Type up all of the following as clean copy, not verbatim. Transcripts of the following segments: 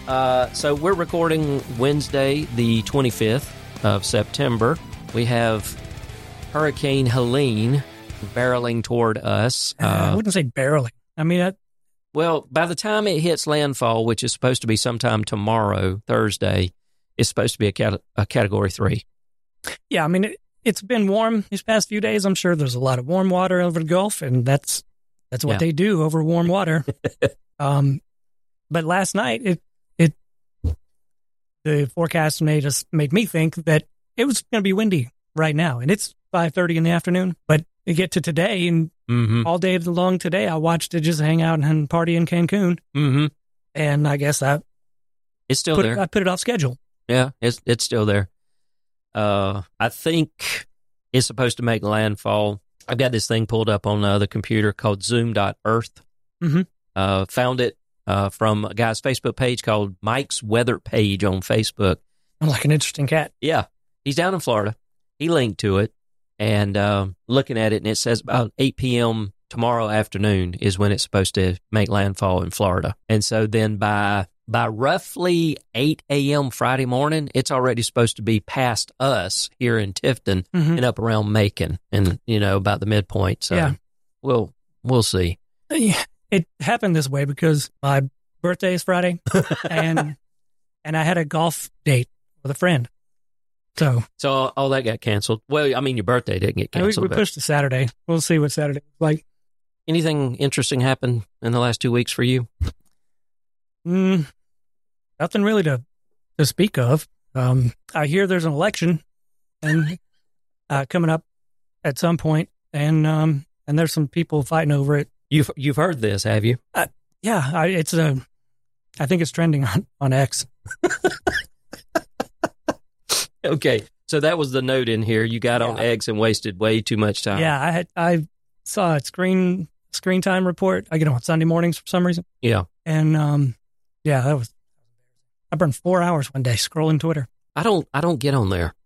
So we're recording Wednesday, the 25th of September. We have Hurricane Helene barreling toward us. I wouldn't say barreling. I mean, well, by the time it hits landfall, which is supposed to be sometime tomorrow, Thursday, it's supposed to be a Category 3. Yeah, I mean, it's been warm these past few days. I'm sure there's a lot of warm water over the Gulf, and that's what they do over warm water. But last night, the forecast made me think that it was going to be windy right now, and it's 5:30 in the afternoon. But you get to today, and all day long today, I watched it just hang out and party in Cancun, and I guess it's still there. I put it off schedule. Yeah, it's still there. I think it's supposed to make landfall. I've got this thing pulled up on the computer called Zoom.Earth. Found it from a guy's Facebook page called Mike's Weather Page on Facebook. I'm like an interesting cat. Yeah, he's down in Florida. He linked to it, and looking at it, and it says about 8 p.m. tomorrow afternoon is when it's supposed to make landfall in Florida. And so then by roughly 8 a.m. Friday morning, it's already supposed to be past us here in Tifton and up around Macon and, about the midpoint. So yeah. We'll see. Yeah, it happened this way because my birthday is Friday and I had a golf date with a friend. So all that got canceled. Well, I mean, your birthday didn't get canceled. We pushed to Saturday. We'll see what Saturday is like. Anything interesting happened in the last 2 weeks for you? Nothing really to speak of. I hear there's an election and coming up at some point, and there's some people fighting over it. You've heard this, have you? Yeah, I think it's trending on X. Okay, so that was the note in here. You got on X and wasted way too much time. Yeah, I saw a screen time report. I get them on Sunday mornings for some reason. Yeah, and I burned 4 hours one day scrolling Twitter. I don't get on there.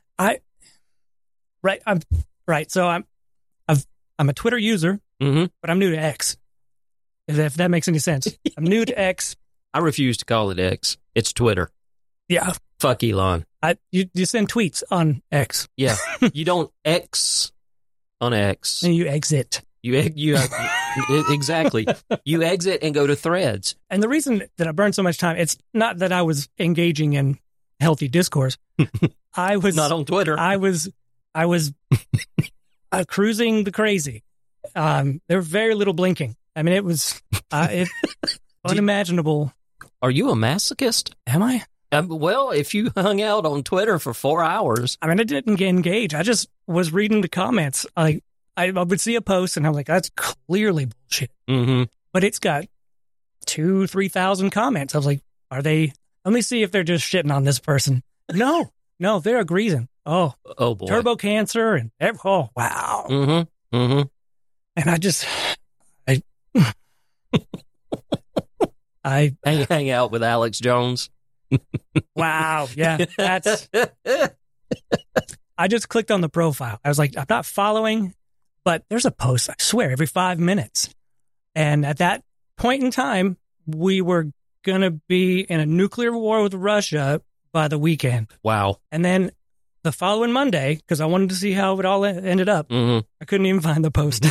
So I'm a Twitter user, but I'm new to X. If that makes any sense, I'm new to X. I refuse to call it X. It's Twitter. Yeah. Fuck Elon. You send tweets on X. Yeah. You don't X on X. And you exit. You exactly. You exit and go to Threads. And the reason that I burned so much time, it's not that I was engaging in healthy discourse. I was not on Twitter. I was cruising the crazy. There was very little blinking. I mean, it was unimaginable. Are you a masochist? Am I? Well, if you hung out on Twitter for 4 hours. I mean, I didn't engage. I just was reading the comments. I would see a post and I'm like, that's clearly bullshit. But it's got 2,000-3,000 comments. I was like, let me see if they're just shitting on this person. No, they're agreeing. Oh boy. Turbo cancer and oh, wow. And I hang out with Alex Jones. Wow. Yeah. I just clicked on the profile. I was like, I'm not following, but there's a post, I swear, every 5 minutes. And at that point in time, we were going to be in a nuclear war with Russia by the weekend. Wow. And then the following Monday, because I wanted to see how it all ended up, I couldn't even find the post.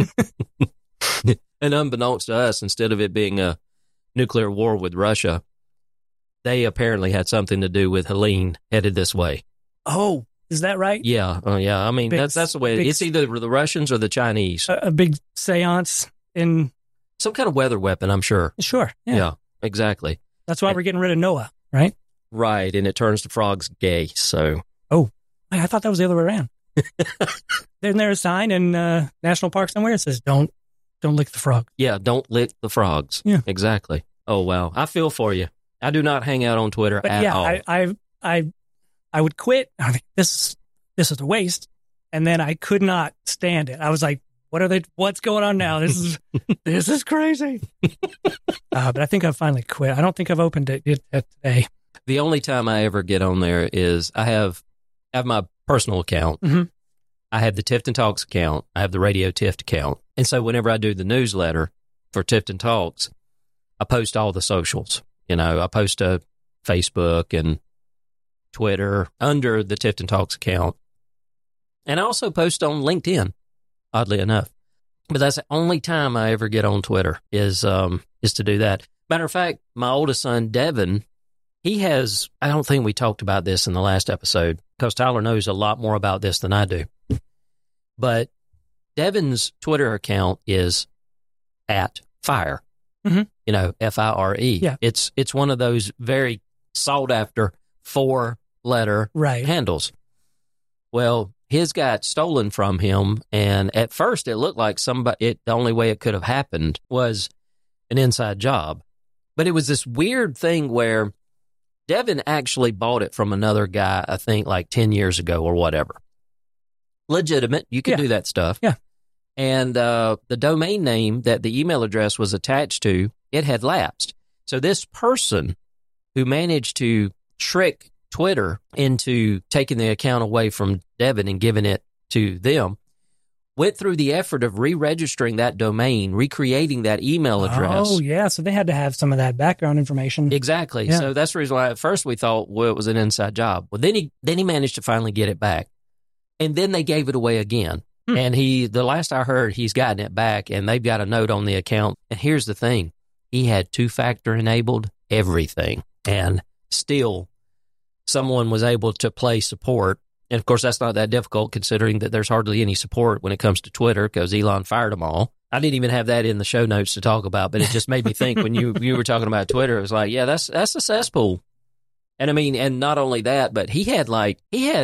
And unbeknownst to us, instead of it being a nuclear war with Russia, they apparently had something to do with Helene headed this way. Oh, is that right? Yeah. I mean, that's the way. It's either the Russians or the Chinese. A big seance in... Some kind of weather weapon, I'm sure. Sure. Yeah, exactly. That's why we're getting rid of NOAA, right? Right, and it turns the frogs gay, so... Oh, I thought that was the other way around. Isn't there a sign in National Park somewhere that says, don't lick the frog? Yeah, don't lick the frogs. Yeah. Exactly. Oh, wow. I feel for you. I do not hang out on Twitter at all. I would quit. I think this is a waste. And then I could not stand it. I was like, what's going on now? This is crazy. But I think I finally quit. I don't think I've opened it today. The only time I ever get on there is I have my personal account. I have the Tifton Talks account. I have the Radio Tift account. And so whenever I do the newsletter for Tifton Talks, I post all the socials. I post to Facebook and Twitter under the Tifton Talks account. And I also post on LinkedIn, oddly enough. But that's the only time I ever get on Twitter is to do that. Matter of fact, my oldest son, Devin, he has, I don't think we talked about this in the last episode because Tyler knows a lot more about this than I do. But Devin's Twitter account is @fire, FIRE. Yeah. It's one of those very sought after 4-letter handles. Well, his got stolen from him, and at first it looked like the only way it could have happened was an inside job. But it was this weird thing where Devin actually bought it from another guy, I think like 10 years ago or whatever. Legitimate. You can do that stuff. Yeah. And the domain name that the email address was attached to, it had lapsed. So this person who managed to trick Twitter into taking the account away from Devin and giving it to them went through the effort of re-registering that domain, recreating that email address. Oh, yeah. So they had to have some of that background information. Exactly. Yeah. So that's the reason why at first we thought, well, it was an inside job. Well, then he managed to finally get it back. And then they gave it away again. And the last I heard, he's gotten it back, and they've got a note on the account. And here's the thing. He had 2-factor enabled everything. And still, someone was able to play support. And, of course, that's not that difficult considering that there's hardly any support when it comes to Twitter because Elon fired them all. I didn't even have that in the show notes to talk about, but it just made me think when you were talking about Twitter, it was like, yeah, that's a cesspool. And I mean, and not only that, but he had like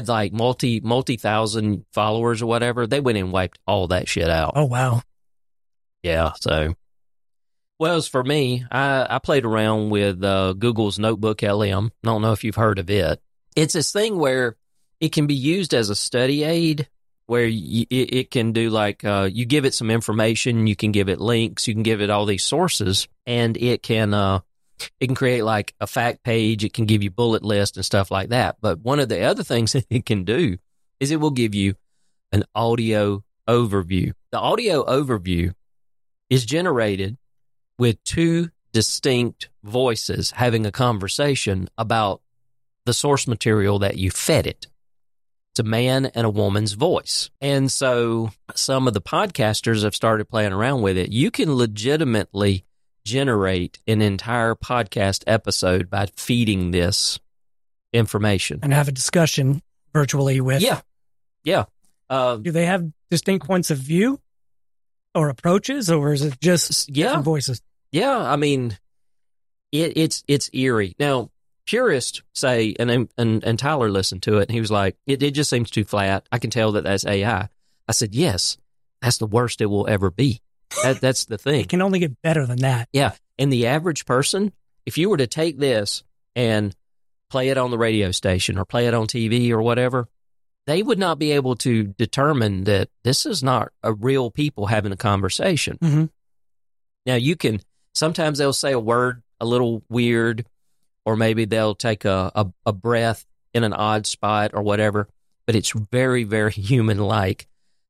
multi-thousand followers or whatever. They went and wiped all that shit out. Oh, wow. Yeah. So, well, as for me, I played around with Google's Notebook LM. I don't know if you've heard of it. It's this thing where it can be used as a study aid where it can do like, you give it some information, you can give it links, you can give it all these sources, and it can create like a fact page. It can give you bullet lists and stuff like that. But one of the other things that it can do is it will give you an audio overview. The audio overview is generated with 2 distinct voices having a conversation about the source material that you fed it. It's a man and a woman's voice. And so some of the podcasters have started playing around with it. You can legitimately generate an entire podcast episode by feeding this information. And have a discussion virtually with... Yeah. Do they have distinct points of view or approaches, or is it just different voices? Yeah, I mean, it's eerie. Now, purists say, and Tyler listened to it, and he was like, it just seems too flat. I can tell that that's AI. I said, yes, that's the worst it will ever be. That's the thing. It can only get better than that. Yeah. And the average person, if you were to take this and play it on the radio station or play it on TV or whatever, they would not be able to determine that this is not a real people having a conversation. Mm-hmm. Now, sometimes they'll say a word a little weird, or maybe they'll take a breath in an odd spot or whatever, but it's very, very human-like.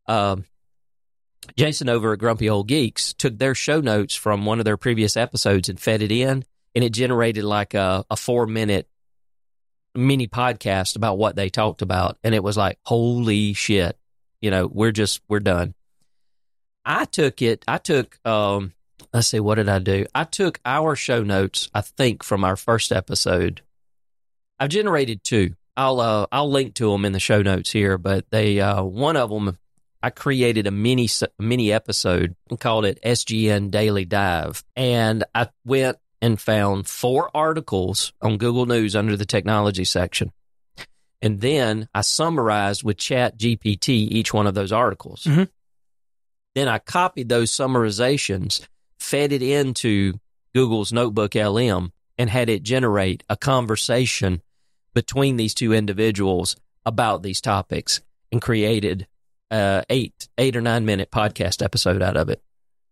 Jason over at Grumpy Old Geeks took their show notes from one of their previous episodes and fed it in, and it generated like a 4-minute mini podcast about what they talked about. And it was like, holy shit, we're done. Let's see, what did I do? I took our show notes, I think, from our first episode. I've generated 2. I'll link to them in the show notes here, but one of them, I created a mini episode and called it SGN Daily Dive. And I went and found 4 articles on Google News under the technology section. And then I summarized with ChatGPT each one of those articles. Mm-hmm. Then I copied those summarizations, fed it into Google's Notebook LM, and had it generate a conversation between these 2 individuals about these topics, and created 8 or 9 minute podcast episode out of it.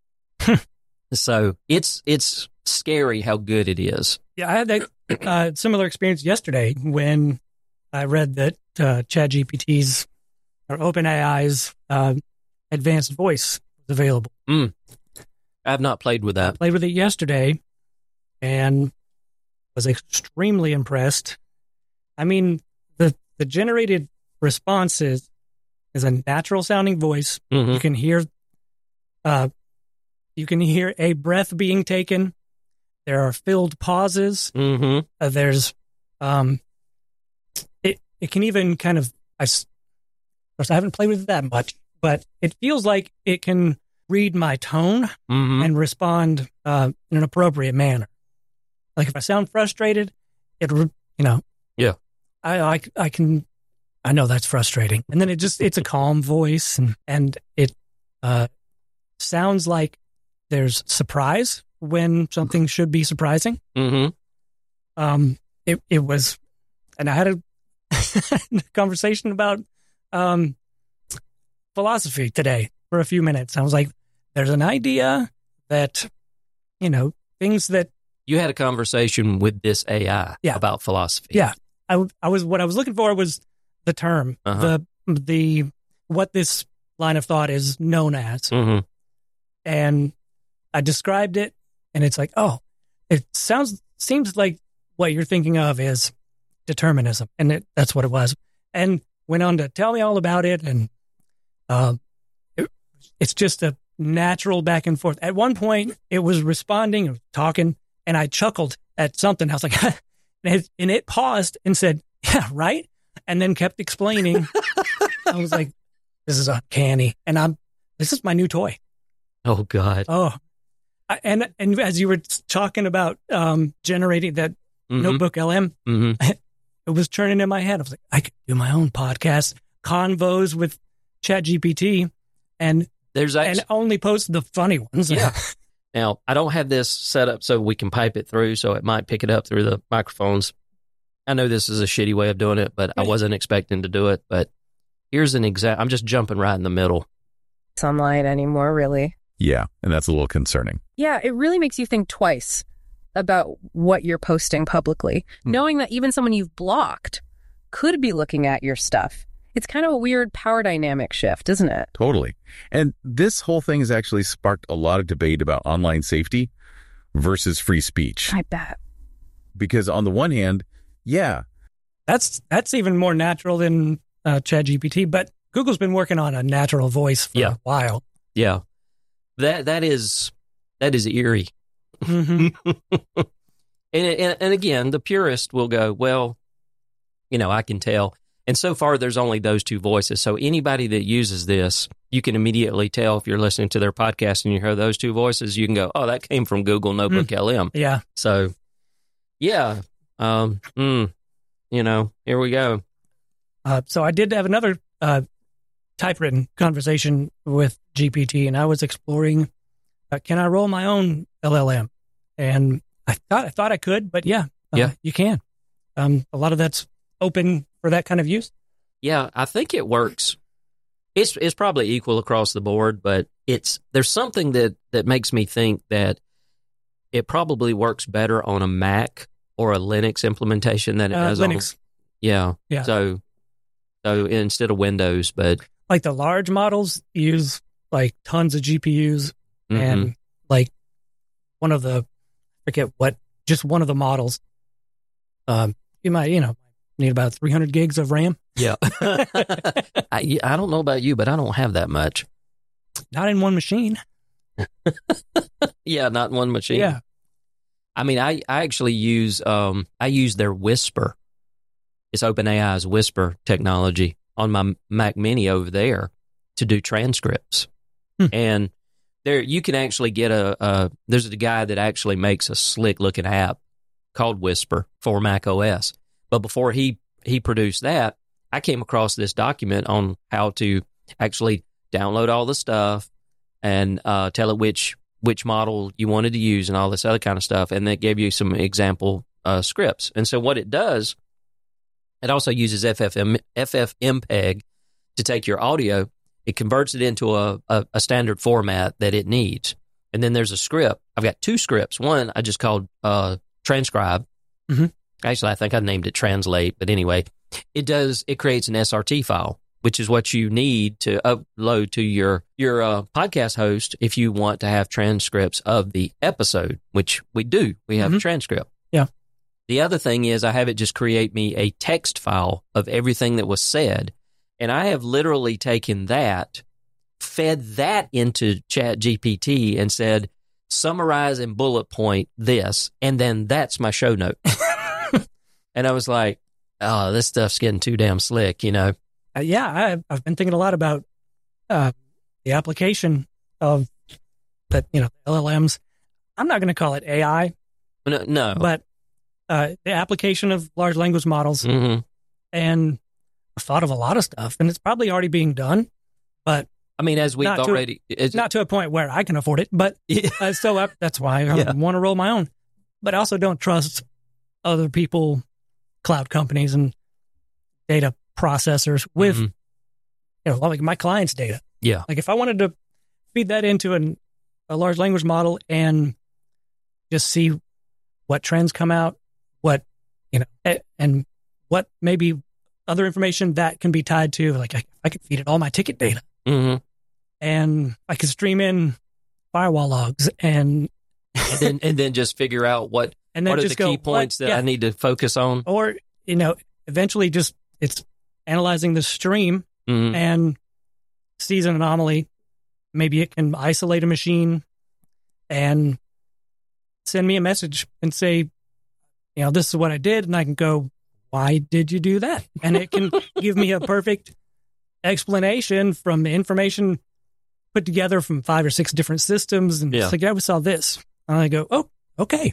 So it's scary how good it is. Yeah, I had that similar experience yesterday when I read that ChatGPT's or OpenAI's advanced voice was available. I have not played with that. I played with it yesterday, and was extremely impressed. I mean, the generated responses is a natural sounding voice. Mm-hmm. You can hear a breath being taken. There are filled pauses. Mm-hmm. There's it can even kind of I haven't played with it that much, but it feels like it can read my tone Mm-hmm. and respond in an appropriate manner. Like if I sound frustrated, Yeah. I know that's frustrating. And then it's a calm voice and it sounds like there's surprise when something should be surprising. Mm-hmm. It was, and I had a conversation about philosophy today for a few minutes. I was like, there's an idea that, things that You had a conversation with this AI about philosophy. Yeah. What I was looking for was the term, the what this line of thought is known as. Mm-hmm. And I described it, and it's like, oh, it seems like what you're thinking of is determinism, and that's what it was. And went on to tell me all about it, and it's just a natural back and forth. At one point, it was responding, or talking, and I chuckled at something. I was like, and it paused and said, "Yeah, right," and then kept explaining. I was like, "This is uncanny," and this is my new toy. Oh God. Oh, and as you were talking about generating that Notebook LM, it was turning in my head. I was like, I could do my own podcast, convos with ChatGPT, and only post the funny ones. Yeah. Now, I don't have this set up so we can pipe it through, so it might pick it up through the microphones. I know this is a shitty way of doing it, but I wasn't expecting to do it. But here's an example. I'm just jumping right in the middle. Sunlight anymore, really. Yeah, and that's a little concerning. Yeah, it really makes you think twice about what you're posting publicly, knowing that even someone you've blocked could be looking at your stuff. It's kind of a weird power dynamic shift, isn't it? Totally. And this whole thing has actually sparked a lot of debate about online safety versus free speech. I bet. Because on the one hand, yeah. That's even more natural than ChatGPT, but Google's been working on a natural voice for a while. Yeah. That is eerie. Mm-hmm. and again, the purist will go, well, I can tell. And so far, there's only those two voices. So anybody that uses this, you can immediately tell if you're listening to their podcast and you hear those two voices, you can go, oh, that came from Google Notebook LM. Yeah. So, yeah. Here we go. So I did have another typewritten conversation with GPT, and I was exploring, can I roll my own LLM? And I thought I could, but you can. A lot of that's open for that kind of use. Yeah, I think it works. It's probably equal across the board, but there's something that makes me think that it probably works better on a Mac or a Linux implementation than it does Linux. Yeah. So instead of Windows, but like the large models use like tons of GPUs and like one of the models, you might, need about 300 gigs of RAM. Yeah. I don't know about you, but I don't have that much. Not in one machine. Yeah, not in one machine. Yeah. I mean, I actually use their Whisper. It's OpenAI's Whisper technology on my Mac Mini over there to do transcripts. And there you can actually get there's a guy that actually makes a slick looking app called Whisper for Mac OS. But before he produced that, I came across this document on how to actually download all the stuff and tell it which model you wanted to use and all this other kind of stuff. And that gave you some example scripts. And so what it does, it also uses FFmpeg to take your audio. It converts it into a standard format that it needs. And then there's a script. I've got two scripts. One I just called transcribe. Mm-hmm. Actually, I think I named it translate. But anyway, it creates an SRT file, which is what you need to upload to your podcast host if you want to have transcripts of the episode, which we do. We have a transcript. Yeah. The other thing is I have it just create me a text file of everything that was said. And I have literally taken that, fed that into ChatGPT and said, summarize and bullet point this. And then that's my show note. And I was like, oh, this stuff's getting too damn slick, you know? I've been thinking a lot about the application of that, LLMs. I'm not going to call it AI. No. But the application of large language models. Mm-hmm. And I've thought of a lot of stuff, and it's probably already being done. But I mean, as we've already... not to a point where I can afford it, but that's why I want to roll my own. But I also don't trust other people, cloud companies, and data processors with, like my client's data. Yeah. Like if I wanted to feed that into a large language model and just see what trends come out, and what maybe other information that can be tied to, like I could feed it all my ticket data. Mm-hmm. And I could stream in firewall logs and then just figure out what are the key points that I need to focus on. Or, eventually just it's analyzing the stream and sees an anomaly. Maybe it can isolate a machine and send me a message and say, this is what I did. And I can go, why did you do that? And it can give me a perfect explanation from the information put together from 5 or 6 different systems. And it's like, we saw this. And I go, oh, okay.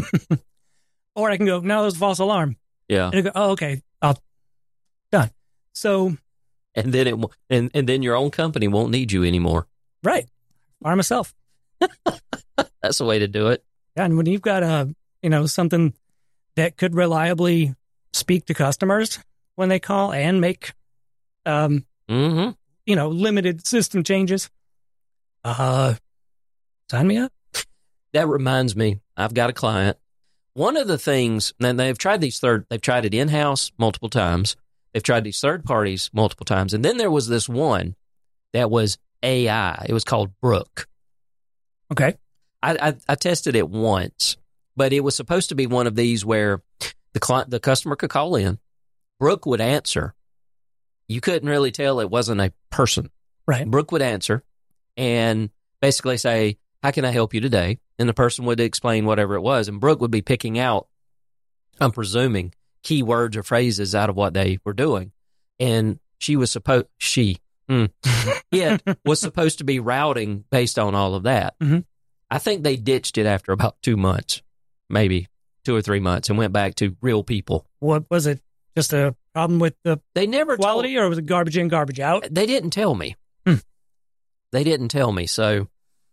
Or I can go, no, that was a false alarm. Yeah. And I go, oh, okay. Done. So. And then and then your own company won't need you anymore. Right. Fire myself. That's the way to do it. Yeah. And when you've got something that could reliably speak to customers when they call and make, limited system changes, sign me up. That reminds me, I've got a client. One of the things, and they've tried they've tried it in-house multiple times. They've tried these third parties multiple times. And then there was this one that was AI. It was called Brook. Okay. I tested it once, but it was supposed to be one of these where the customer could call in. Brook would answer. You couldn't really tell it wasn't a person. Right. Brook would answer and basically say, how can I help you today? And the person would explain whatever it was. And Brook would be picking out, I'm presuming, keywords or phrases out of what they were doing. And was supposed to be routing based on all of that. Mm-hmm. I think they ditched it after about 2 months, maybe 2 or 3 months, and went back to real people. What was it? Just a problem with the quality, or was it garbage in, garbage out? They didn't tell me. They didn't tell me. So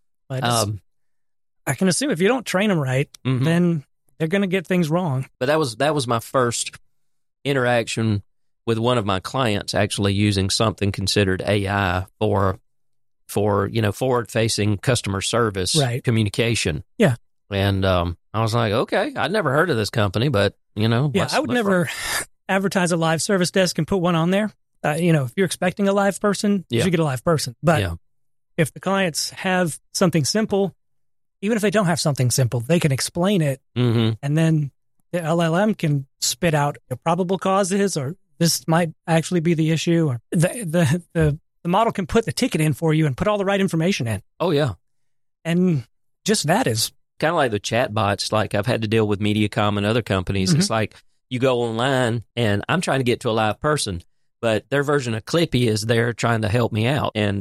I can assume if you don't train them right, then they're going to get things wrong. But that was my first interaction with one of my clients actually using something considered AI for forward-facing customer service communication. Yeah. And I was like, okay, I'd never heard of this company, but, I would never advertise a live service desk and put one on there. If you're expecting a live person, you should get a live person. But if the clients have something simple, even if they don't have something simple, they can explain it, and then the LLM can spit out the probable causes, or this might actually be the issue, or the model can put the ticket in for you and put all the right information in. Oh, yeah. And just that is kind of like the chat bots. Like I've had to deal with Mediacom and other companies. It's like you go online and I'm trying to get to a live person, but their version of Clippy is there trying to help me out. And,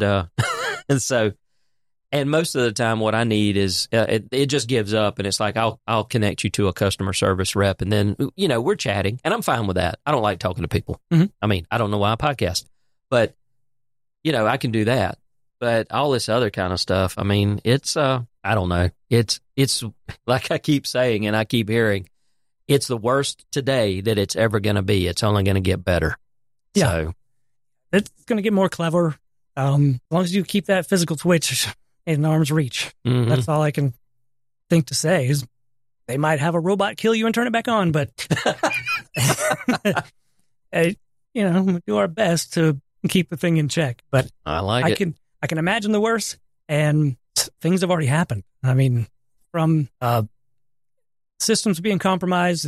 and most of the time what I need is, it just gives up, and it's like, I'll connect you to a customer service rep, and then, we're chatting, and I'm fine with that. I don't like talking to people. I mean, I don't know why I podcast, but I can do that. But all this other kind of stuff, I mean, it's, I don't know. It's like I keep saying, and I keep hearing, it's the worst today that it's ever going to be. It's only going to get better. Yeah. So it's going to get more clever. As long as you keep that physical twitch in arm's reach. That's all I can think to say is they might have a robot kill you and turn it back on, but do our best to keep the thing in check. But I can imagine the worst, and things have already happened. I mean, from systems being compromised and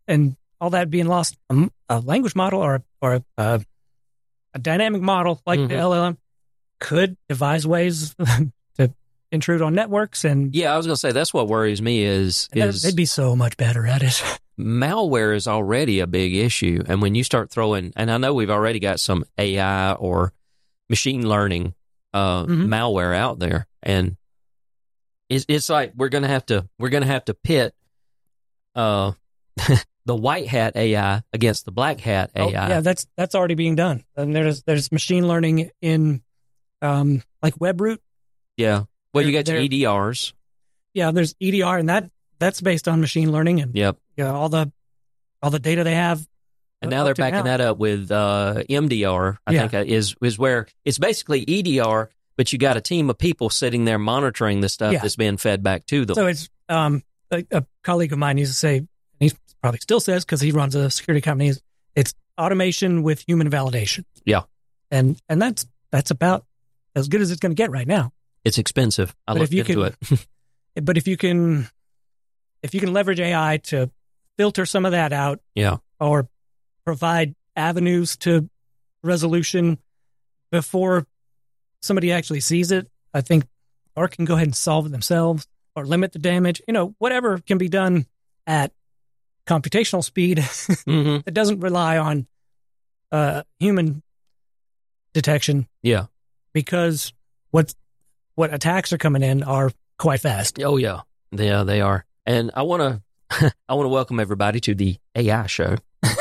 and all that being lost, a language model or a dynamic model like the LLM could devise ways to intrude on networks. And yeah, I was going to say that's what worries me is they'd be so much better at it. Malware is already a big issue, and when you start throwing, and I know we've already got some AI or machine learning malware out there, and it's like we're gonna have to pit the white hat AI against the black hat AI. Yeah, that's already being done. And there's machine learning in like WebRoot. Yeah, well, you got your EDRs. Yeah, there's EDR, and that's based on machine learning, and yep. All the data they have. And now they're backing that up with MDR, I think is where it's basically EDR, but you got a team of people sitting there monitoring the stuff that's being fed back to them. So it's a colleague of mine used to say, and he probably still says because he runs a security company, it's automation with human validation. Yeah. And that's about as good as it's going to get right now. It's expensive. I looked into it. But if you can leverage AI to filter some of that out, or provide avenues to resolution before somebody actually sees it, I think, or can go ahead and solve it themselves or limit the damage. Whatever can be done at computational speed that doesn't rely on human detection. Yeah, because what attacks are coming in are quite fast. Oh yeah, they are. And I want to welcome everybody to the AI show.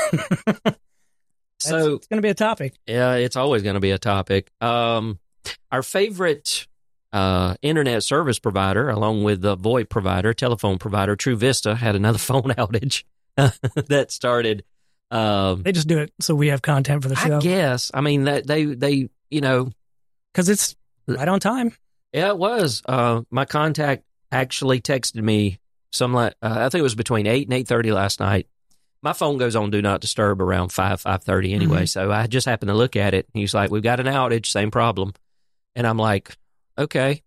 So it's going to be a topic. Yeah, it's always going to be a topic. Our favorite internet service provider, along with the VoIP provider, telephone provider, True Vista, had another phone outage that started. They just do it so we have content for the show. I guess. I mean, they because it's right on time. Yeah, it was. My contact actually texted me I think it was between 8 and 8:30 last night. My phone goes on Do Not Disturb around 5:30 anyway, so I just happened to look at it. And he's like, we've got an outage, same problem. And I'm like, okay.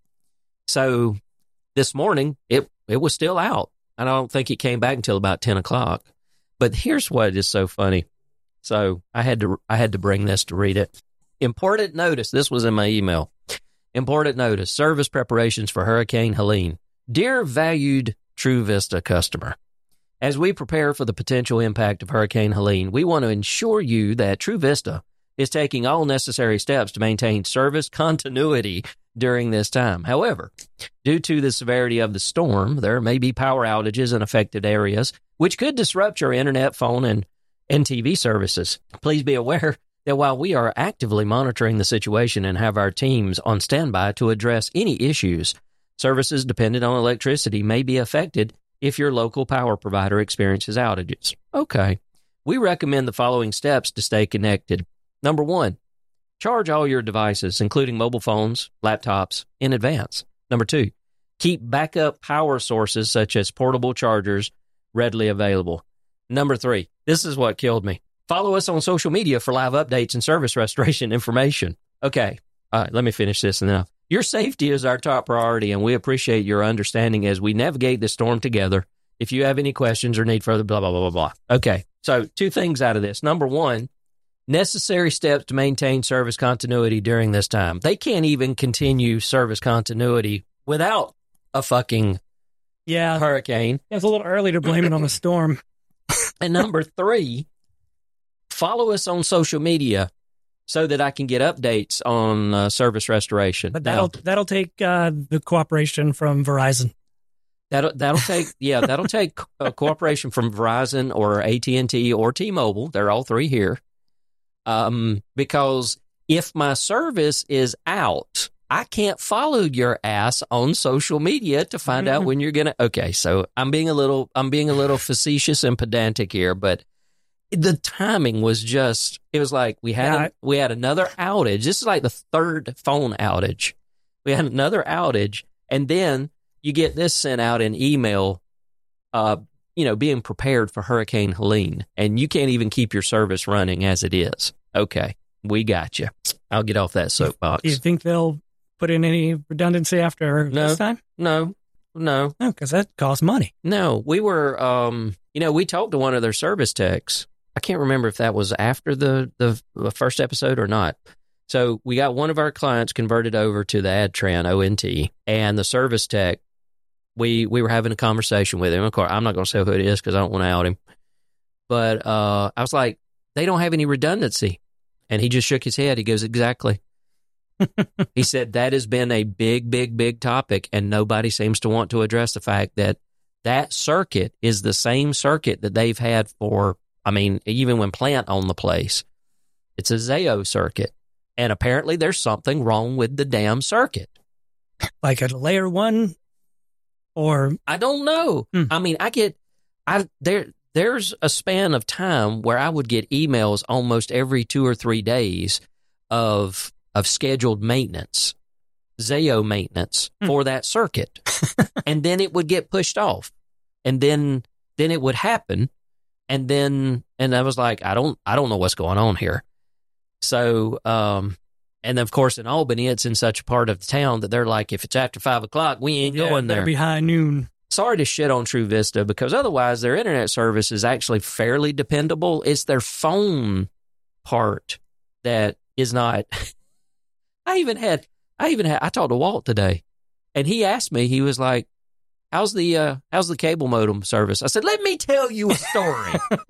So this morning, it was still out. And I don't think it came back until about 10 o'clock. But here's what is so funny. So I had to bring this to read it. Important notice. This was in my email. Important notice. Service preparations for Hurricane Helene. Dear valued True Vista customer, as we prepare for the potential impact of Hurricane Helene, we want to ensure you that True Vista is taking all necessary steps to maintain service continuity during this time. However, due to the severity of the storm, there may be power outages in affected areas, which could disrupt your internet, phone, and TV services. Please be aware that while we are actively monitoring the situation and have our teams on standby to address any issues, services dependent on electricity may be affected if your local power provider experiences outages. Okay. We recommend the following steps to stay connected. Number 1, charge all your devices, including mobile phones, laptops, in advance. Number 2, keep backup power sources such as portable chargers readily available. Number 3, this is what killed me. Follow us on social media for live updates and service restoration information. Okay. All right, let me finish this now. Your safety is our top priority, and we appreciate your understanding as we navigate this storm together. If you have any questions or need further blah, blah, blah, blah, blah. Okay, so 2 things out of this. Number 1, necessary steps to maintain service continuity during this time. They can't even continue service continuity without a fucking hurricane. It's a little early to blame it on the storm. And number 3, follow us on social media so that I can get updates on service restoration. But that'll take the cooperation from Verizon. That'll take cooperation from Verizon or AT&T or T-Mobile. They're all 3 here. Because if my service is out, I can't follow your ass on social media to find out when you're gonna. Okay, so I'm being a little facetious and pedantic here, but the timing was just. It was like we had another outage. This is like the 3rd phone outage. We had another outage, and then you get this sent out in email. Being prepared for Hurricane Helene, and you can't even keep your service running as it is. Okay, we got you. I'll get off that soapbox. Do you think they'll put in any redundancy after this time? No, because that costs money. No, we were We talked to one of their service techs. I can't remember if that was after the first episode or not. So we got one of our clients converted over to the Adtran ONT, and the service tech, we were having a conversation with him. Of course, I'm not going to say who it is because I don't want to out him. But I was like, they don't have any redundancy. And he just shook his head. He goes, exactly. He said that has been a big, big, big topic, and nobody seems to want to address the fact that circuit is the same circuit that they've had for, even when Plant owned the place. It's a Zayo circuit. And apparently there's something wrong with the damn circuit. Like a layer 1 or? I don't know. There's a span of time where I would get emails almost every 2 or 3 days of scheduled maintenance, Zayo maintenance for that circuit. And then it would get pushed off. And then it would happen. And I was like, I don't know what's going on here. So, and of course in Albany, it's in such a part of the town that they're like, if it's after 5 o'clock, we ain't going there. It'll be high noon. Sorry to shit on True Vista, because otherwise their internet service is actually fairly dependable. It's their phone part that is not. I talked to Walt today, and he asked me, he was like, how's the cable modem service? I said, let me tell you a story.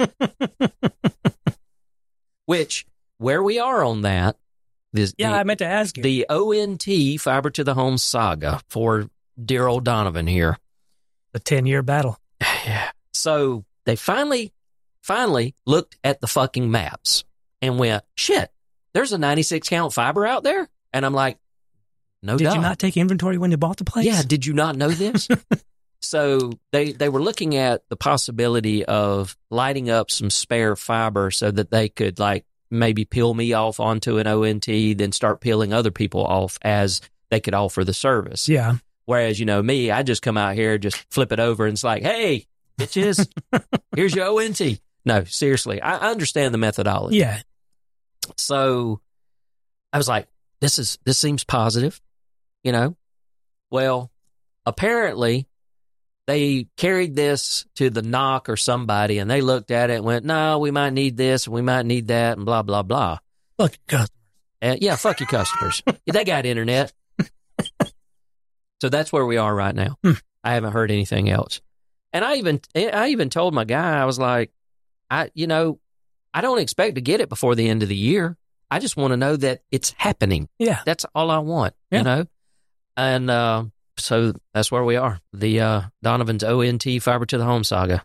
Which, where we are on that, I meant to ask you. The ONT fiber to the home saga for dear old Donovan here. The 10-year battle. Yeah. So they finally looked at the fucking maps and went, shit, there's a 96 count fiber out there? And I'm like, no doubt. Did you not take inventory when you bought the place? Yeah, did you not know this? So they were looking at the possibility of lighting up some spare fiber so that they could maybe peel me off onto an ONT, then start peeling other people off as they could offer the service. Yeah. Whereas, me, I just come out here, just flip it over, and it's like, hey, bitches, here's your ONT. No, seriously, I understand the methodology. Yeah. So I was like, this seems positive, Well, apparently they carried this to the NOC or somebody, and they looked at it and went, no, we might need this, and we might need that, and blah, blah, blah. Fuck your customers. Yeah, fuck your customers. They got internet. So that's where we are right now. I haven't heard anything else. And I even told my guy, I was like, I don't expect to get it before the end of the year. I just want to know that it's happening. Yeah. That's all I want, And so that's where we are. The Donovan's ONT fiber to the home saga.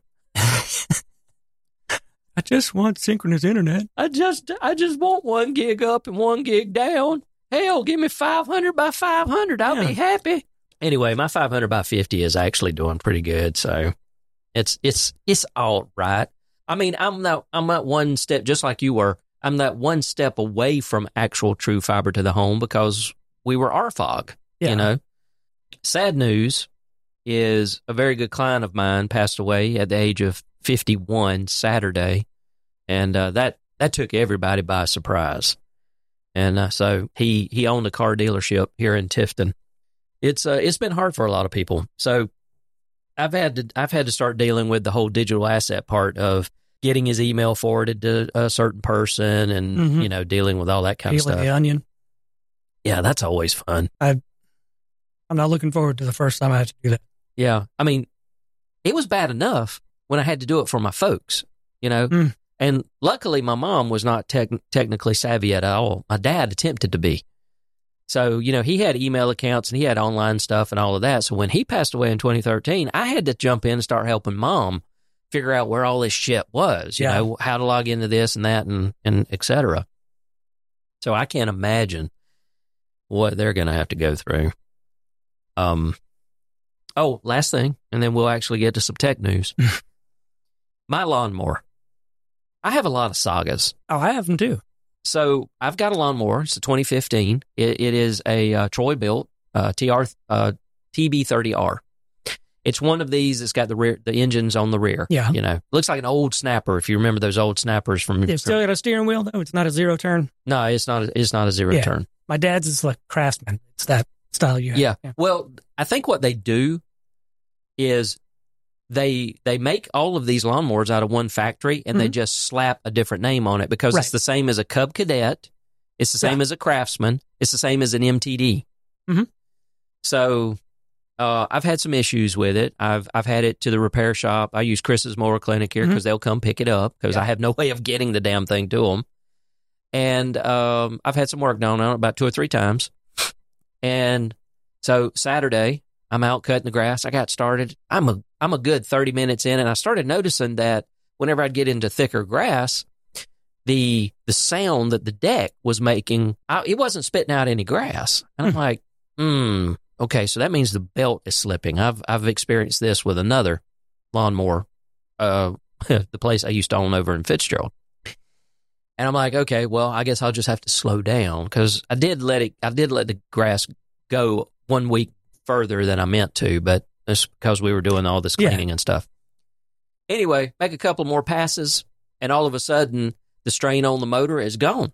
I just want synchronous internet. I just want 1 gig up and 1 gig down. Hell, give me 500 by 500. I'll be happy. Anyway, my 500 by 50 is actually doing pretty good, so it's all right. I'm that one step, just like you were. I'm that one step away from actual true fiber to the home because we were RFOG. Sad news is a very good client of mine passed away at the age of 51 Saturday, and that took everybody by surprise. And so he owned a car dealership here in Tifton. It's been hard for a lot of people. So I've had to start dealing with the whole digital asset part of getting his email forwarded to a certain person and dealing with all that kind of stuff. The onion. Yeah, that's always fun. I'm not looking forward to the first time I have to do that. Yeah, it was bad enough when I had to do it for my folks, And luckily, my mom was not technically savvy at all. My dad attempted to be. So, he had email accounts and he had online stuff and all of that. So when he passed away in 2013, I had to jump in and start helping Mom figure out where all this shit was, you know, how to log into this and that and et cetera. So I can't imagine what they're going to have to go through. Oh, last thing, and then we'll actually get to some tech news. My lawnmower. I have a lot of sagas. Oh, I have them too. So I've got a lawnmower. It's a 2015. It is a Troy-built TB30R. It's one of these that's got the engines on the rear. Yeah. Looks like an old snapper, if you remember those old snappers from... It's still got a steering wheel, though? It's not a zero turn? No, it's not a zero turn. My dad's is like Craftsman. It's that style you have. Yeah. Well, I think what they do is they make all of these lawnmowers out of one factory, and they just slap a different name on it because it's the same as a Cub Cadet, it's the same as a Craftsman, it's the same as an MTD. Mm-hmm. So I've had some issues with it. I've had it to the repair shop. I use Chris's Mower Clinic here because they'll come pick it up because I have no way of getting the damn thing to them. And I've had some work done on it about 2 or 3 times. And so Saturday, I'm out cutting the grass. I got started. I'm a good 30 minutes in, and I started noticing that whenever I'd get into thicker grass, the sound that the deck was making, it wasn't spitting out any grass. And I'm like, okay, so that means the belt is slipping. I've experienced this with another lawnmower, the place I used to own over in Fitzgerald. And I'm like, okay, well, I guess I'll just have to slow down because I did let the grass go 1 week further than I meant to, but it's because we were doing all this cleaning and stuff. Anyway, make a couple more passes, and all of a sudden, the strain on the motor is gone.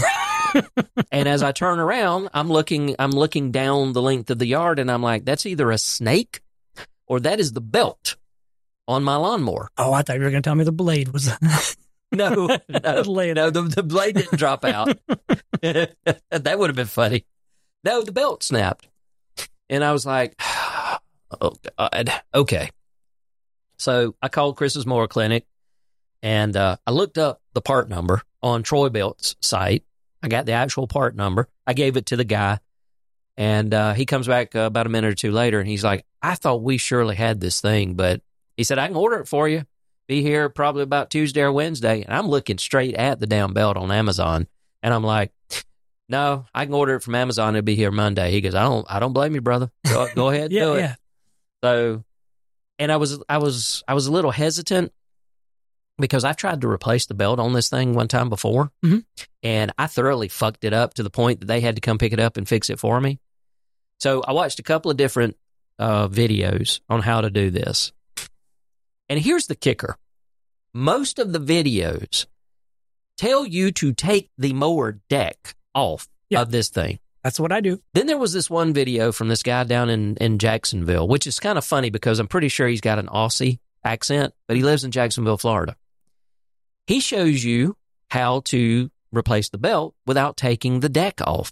And as I turn around, I'm looking down the length of the yard, and I'm like, that's either a snake or that is the belt on my lawnmower. Oh, I thought you were going to tell me the blade was... No, the blade didn't drop out. That would have been funny. No, the belt snapped. And I was like, oh, God. Okay. So I called Chris's Mower Clinic, and I looked up the part number on Troy Belt's site. I got the actual part number. I gave it to the guy, and he comes back about a minute or two later, and he's like, I thought we surely had this thing, but he said, I can order it for you. Be here probably about Tuesday or Wednesday. And I'm looking straight at the damn belt on Amazon, and I'm like, no, I can order it from Amazon. It'll be here Monday. He goes, I don't blame you, brother. Go ahead, do it. So, and I was a little hesitant because I've tried to replace the belt on this thing one time before, and I thoroughly fucked it up to the point that they had to come pick it up and fix it for me. So I watched a couple of different videos on how to do this. And here's the kicker. Most of the videos tell you to take the mower deck off of this thing. That's what I do. Then there was this one video from this guy down in Jacksonville, which is kind of funny because I'm pretty sure he's got an Aussie accent, but he lives in Jacksonville, Florida. He shows you how to replace the belt without taking the deck off.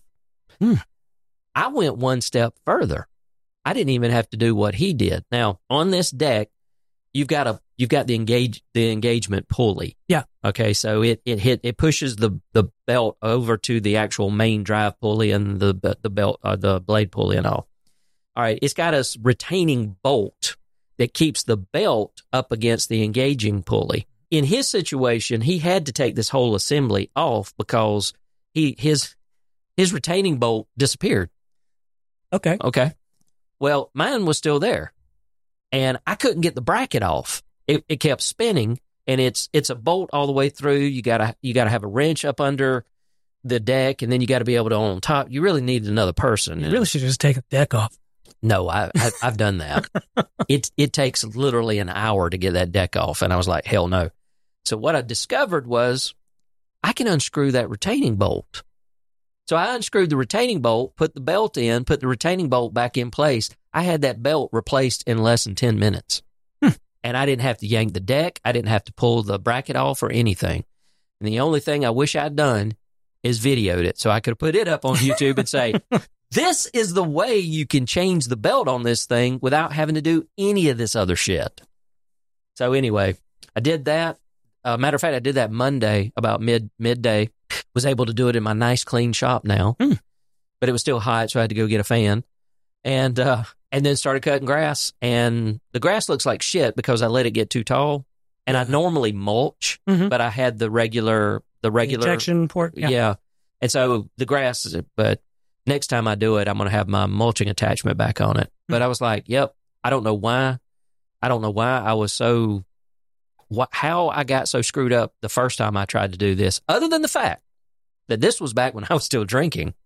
I went one step further. I didn't even have to do what he did. Now, on this deck, you've got the engagement pulley. Yeah. Okay. So it pushes the belt over to the actual main drive pulley and the belt, the blade pulley and all. All right. It's got a retaining bolt that keeps the belt up against the engaging pulley. In his situation, he had to take this whole assembly off because his retaining bolt disappeared. Okay. Well, mine was still there. And I couldn't get the bracket off. It kept spinning, and it's a bolt all the way through. You gotta have a wrench up under the deck, and then you got to be able to on top. You really need another person. You really should just take the deck off. No, I've done that. It takes literally an hour to get that deck off, and I was like, hell no. So what I discovered was I can unscrew that retaining bolt. So I unscrewed the retaining bolt, put the belt in, put the retaining bolt back in place. I had that belt replaced in less than 10 minutes. And I didn't have to yank the deck. I didn't have to pull the bracket off or anything. And the only thing I wish I'd done is videoed it so I could have put it up on YouTube and say, this is the way you can change the belt on this thing without having to do any of this other shit. So anyway, I did that. Matter of fact, I did that Monday about midday. Was able to do it in my nice clean shop now, but it was still hot, so I had to go get a fan, and then started cutting grass. And the grass looks like shit because I let it get too tall. And I normally mulch, but I had the regular injection port. Yeah. And so the grass is, but next time I do it, I'm going to have my mulching attachment back on it. But I was like, yep, I don't know why I was so. How I got so screwed up the first time I tried to do this, other than the fact that this was back when I was still drinking.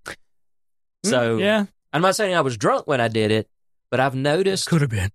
So yeah, I'm not saying I was drunk when I did it, but I've noticed. Could have been.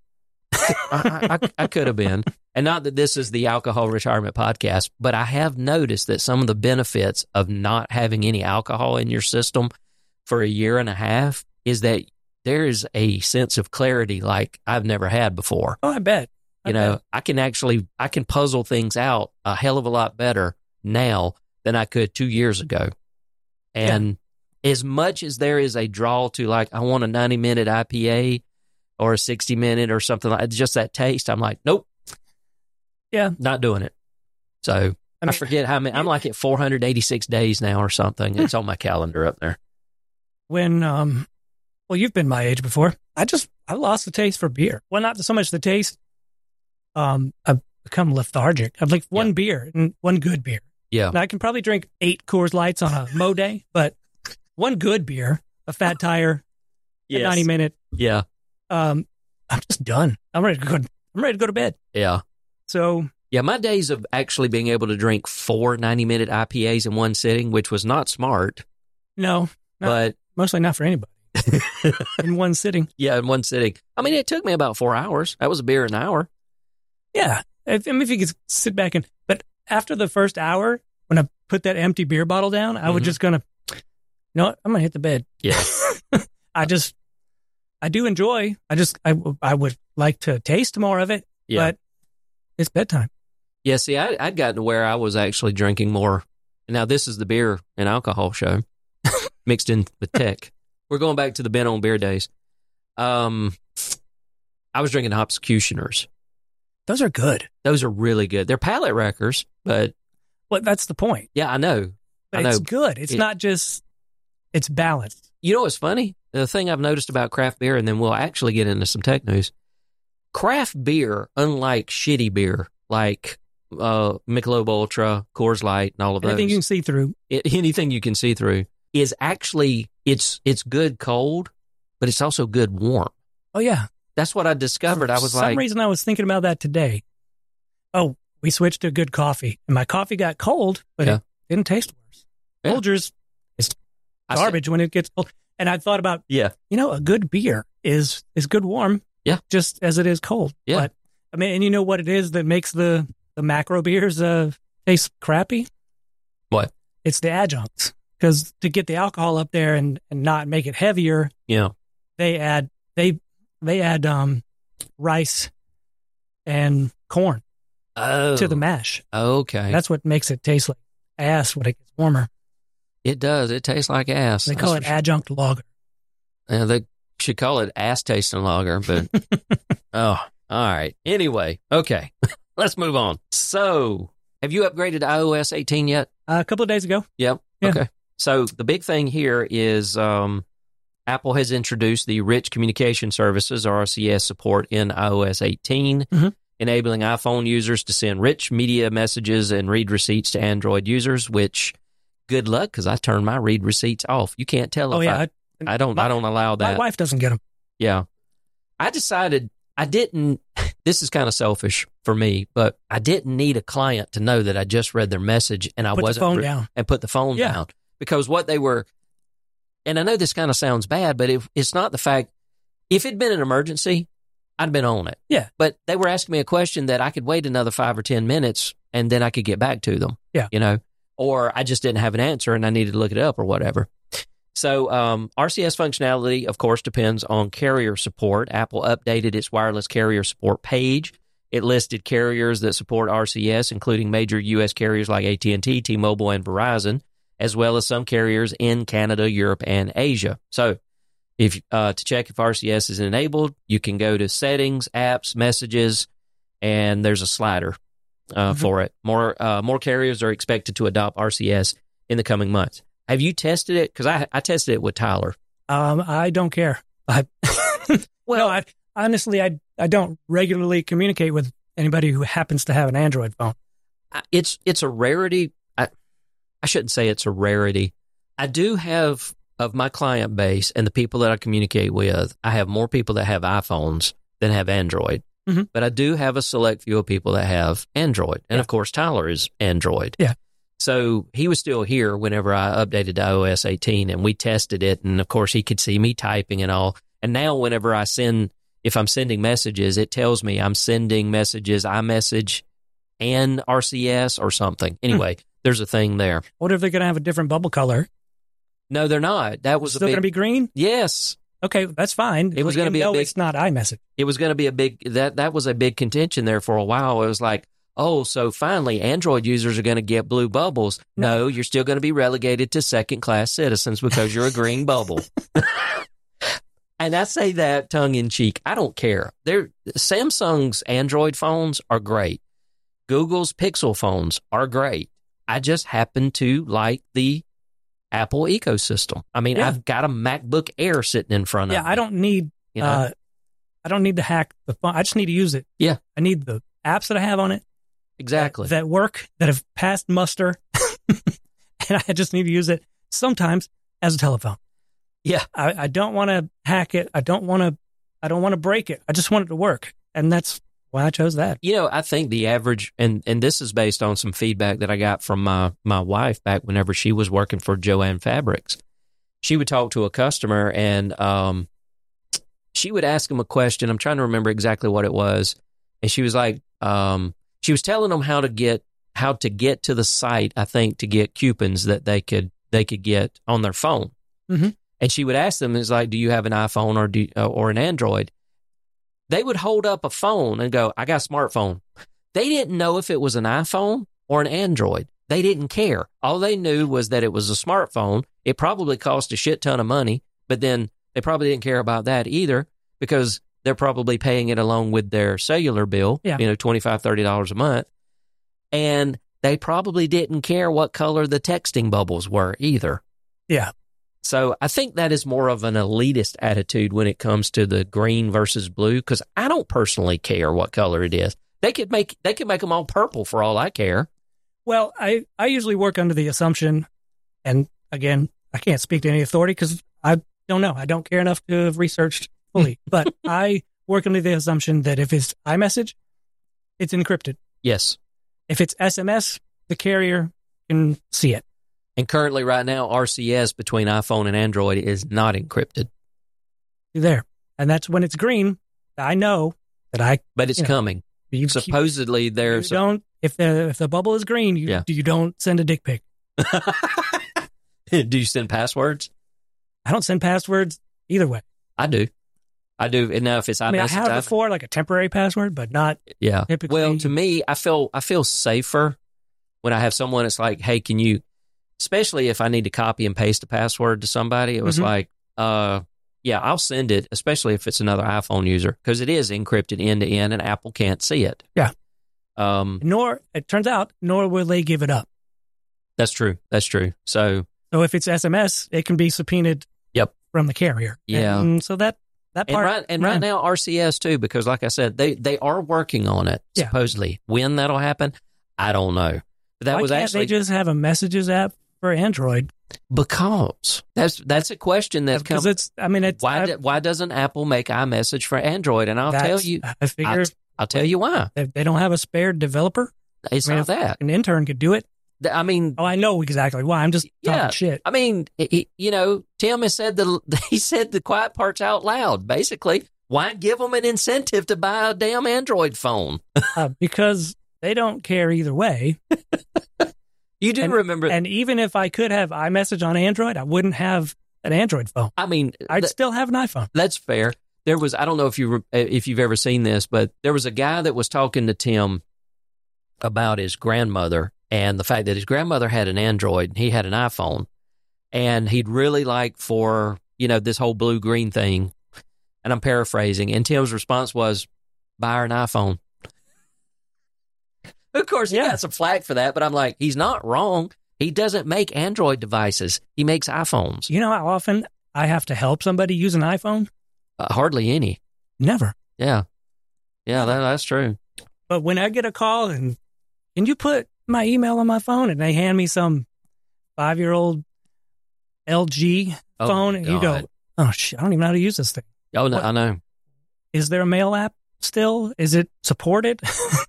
I could have been. And not that this is the alcohol retirement podcast, but I have noticed that some of the benefits of not having any alcohol in your system for a year and a half is that there is a sense of clarity like I've never had before. Oh, I bet. You know, I can puzzle things out a hell of a lot better now than I could 2 years ago. And as much as there is a draw to like, I want a 90-minute IPA or a 60-minute or something like just that taste, I'm like, nope. Yeah. Not doing it. So I forget how many, I'm like at 486 days now or something. It's on my calendar up there. When, well, you've been my age before. I lost the taste for beer. Well, not so much the taste. I've become lethargic. I've like one beer and one good beer. Yeah. Now, I can probably drink 8 Coors Lights on a mow day, but one good beer, a Fat Tire, a 90-minute. Yeah. I'm just done. I'm ready to go to bed. Yeah. So. Yeah, my days of actually being able to drink 4 90-minute IPAs in one sitting, which was not smart. No. But mostly not for anybody. In one sitting. Yeah, in one sitting. I mean, it took me about 4 hours. That was a beer an hour. Yeah. If you could sit back but after the first hour, when I put that empty beer bottle down, I was just going to, you know what? I'm going to hit the bed. Yeah. I do enjoy. I would like to taste more of it, but it's bedtime. Yeah. See, I'd gotten to where I was actually drinking more. Now, this is the beer and alcohol show mixed in with tech. We're going back to the Ben on Beer days. I was drinking Hopscutioners. Those are good. Those are really good. They're palate wreckers, but... Well, that's the point. Yeah, I know. But it's good. It's not just... It's balanced. You know what's funny? The thing I've noticed about craft beer, and then we'll actually get into some tech news. Craft beer, unlike shitty beer, like Michelob Ultra, Coors Light, and all of those... Anything you can see through. Anything you can see through is actually... It's good cold, but it's also good warm. Oh, yeah. That's what I discovered. I was For some reason, I was thinking about that today. Oh, we switched to good coffee. And my coffee got cold, but it didn't taste worse. Yeah. Folgers is garbage when it gets cold. And I thought about, a good beer is good warm, just as it is cold. Yeah. But, I mean, and you know what it is that makes the macro beers taste crappy? What? It's the adjuncts. Because to get the alcohol up there and not make it heavier, they add rice and corn to the mash. Okay. That's what makes it taste like ass when it gets warmer. It does. It tastes like ass. They call it adjunct lager. Yeah, they should call it ass tasting lager, but all right. Anyway, okay. Let's move on. So, have you upgraded to iOS 18 yet? A couple of days ago. Yep. Yeah. Okay. So, the big thing here is Apple has introduced the Rich Communication Services, RCS, support in iOS 18, enabling iPhone users to send rich media messages and read receipts to Android users, which, good luck, because I turn my read receipts off. You can't tell if I don't allow that. My wife doesn't get them. Yeah. I decided I didn't, this is kind of selfish for me, but I didn't need a client to know that I just read their message and I put wasn't. The phone down. And put the phone down. Because what they were, and I know this kind of sounds bad, but it's not the fact, if it'd been an emergency, I'd been on it. Yeah. But they were asking me a question that I could wait another 5 or 10 minutes and then I could get back to them. Yeah. You know, or I just didn't have an answer and I needed to look it up or whatever. So RCS functionality, of course, depends on carrier support. Apple updated its wireless carrier support page. It listed carriers that support RCS, including major U.S. carriers like AT&T, T-Mobile, and Verizon, as well as some carriers in Canada, Europe, and Asia. So if to check if RCS is enabled, you can go to Settings, Apps, Messages, and there's a slider for it. More carriers are expected to adopt RCS in the coming months. Have you tested it? Because I tested it with Tyler. I don't care. Honestly, I don't regularly communicate with anybody who happens to have an Android phone. It's a rarity. I shouldn't say it's a rarity. I do have, of my client base and the people that I communicate with, I have more people that have iPhones than have Android. Mm-hmm. But I do have a select few of people that have Android. And of course, Tyler is Android. Yeah. So he was still here whenever I updated to iOS 18 and we tested it. And of course, he could see me typing and all. And now whenever if I'm sending messages, it tells me I'm sending messages, iMessage and RCS or something. Anyway, there's a thing there. What if they're going to have a different bubble color? No, they're not. That was still going to be green? Yes. Okay, that's fine. It was going to be a big. It's not iMessage. It was going to be a big. That was a big contention there for a while. It was like, oh, so finally, Android users are going to get blue bubbles. No, you're still going to be relegated to second-class citizens because you're a green bubble. And I say that tongue in cheek. I don't care. Samsung's Android phones are great. Google's Pixel phones are great. I just happen to like the Apple ecosystem. I mean, I've got a MacBook Air sitting in front of me. Yeah, I don't need I don't need to hack the phone. I just need to use it. Yeah. I need the apps that I have on it. Exactly. That work, that have passed muster. And I just need to use it sometimes as a telephone. Yeah. I don't want to hack it. I don't want to break it. I just want it to work. And that's why I chose that. You know, I think the average, and this is based on some feedback that I got from my wife back whenever she was working for Jo-Ann Fabrics. She would talk to a customer and she would ask them a question. I'm trying to remember exactly what it was. And she was like, she was telling them how to get to the site, I think, to get coupons that they could get on their phone. Mm-hmm. And she would ask them, "Is like, do you have an iPhone or an Android?" They would hold up a phone and go, "I got a smartphone." They didn't know if it was an iPhone or an Android. They didn't care. All they knew was that it was a smartphone. It probably cost a shit ton of money, but then they probably didn't care about that either because they're probably paying it along with their cellular bill, $25, $30 a month. And they probably didn't care what color the texting bubbles were either. Yeah. So I think that is more of an elitist attitude when it comes to the green versus blue, because I don't personally care what color it is. They could make them all purple for all I care. Well, I usually work under the assumption, and again, I can't speak to any authority because I don't know. I don't care enough to have researched fully. But I work under the assumption that if it's iMessage, it's encrypted. Yes. If it's SMS, the carrier can see it. And currently, right now, RCS between iPhone and Android is not encrypted. There. And that's when it's green. I know that But it's coming. Supposedly, there's... If the bubble is green, you don't send a dick pic. Do you send passwords? I don't send passwords either way. I do. And now if it's I have before, like a temporary password, but not typically. Well, to me, I feel safer when I have someone that's like, hey, can you... Especially if I need to copy and paste a password to somebody, it was like, I'll send it, especially if it's another iPhone user, because it is encrypted end to end and Apple can't see it. Yeah. It turns out, nor will they give it up. That's true. So if it's SMS, it can be subpoenaed from the carrier. Yeah. And so that part. And right now, RCS too, because like I said, they are working on it, supposedly. When that'll happen, I don't know. But that Why was can't actually... they just have a messages app for Android? Because that's a question that comes. Why doesn't Apple make iMessage for Android? And I'll tell you. I figure I'll tell you why. They don't have a spare developer. It's not that an intern could do it. I mean, I know exactly why. I'm just talking shit. I mean, Tim has said he said the quiet parts out loud. Basically, why give them an incentive to buy a damn Android phone? Because they don't care either way. You do remember. And even if I could have iMessage on Android, I wouldn't have an Android phone. I mean, I'd still have an iPhone. That's fair. There was, I don't know if you've ever seen this, but there was a guy that was talking to Tim about his grandmother and the fact that his grandmother had an Android and he had an iPhone, and he'd really like for, this whole blue-green thing. And I'm paraphrasing. And Tim's response was, buy her an iPhone. Of course, he got some flack for that, but I'm like, he's not wrong. He doesn't make Android devices. He makes iPhones. You know how often I have to help somebody use an iPhone? Hardly any. Never. Yeah. Yeah, that's true. But when I get a call and, can you put my email on my phone? And they hand me some 5-year-old LG phone, and you go, oh, shit, I don't even know how to use this thing. Oh, no, I know. Is there a mail app still? Is it supported?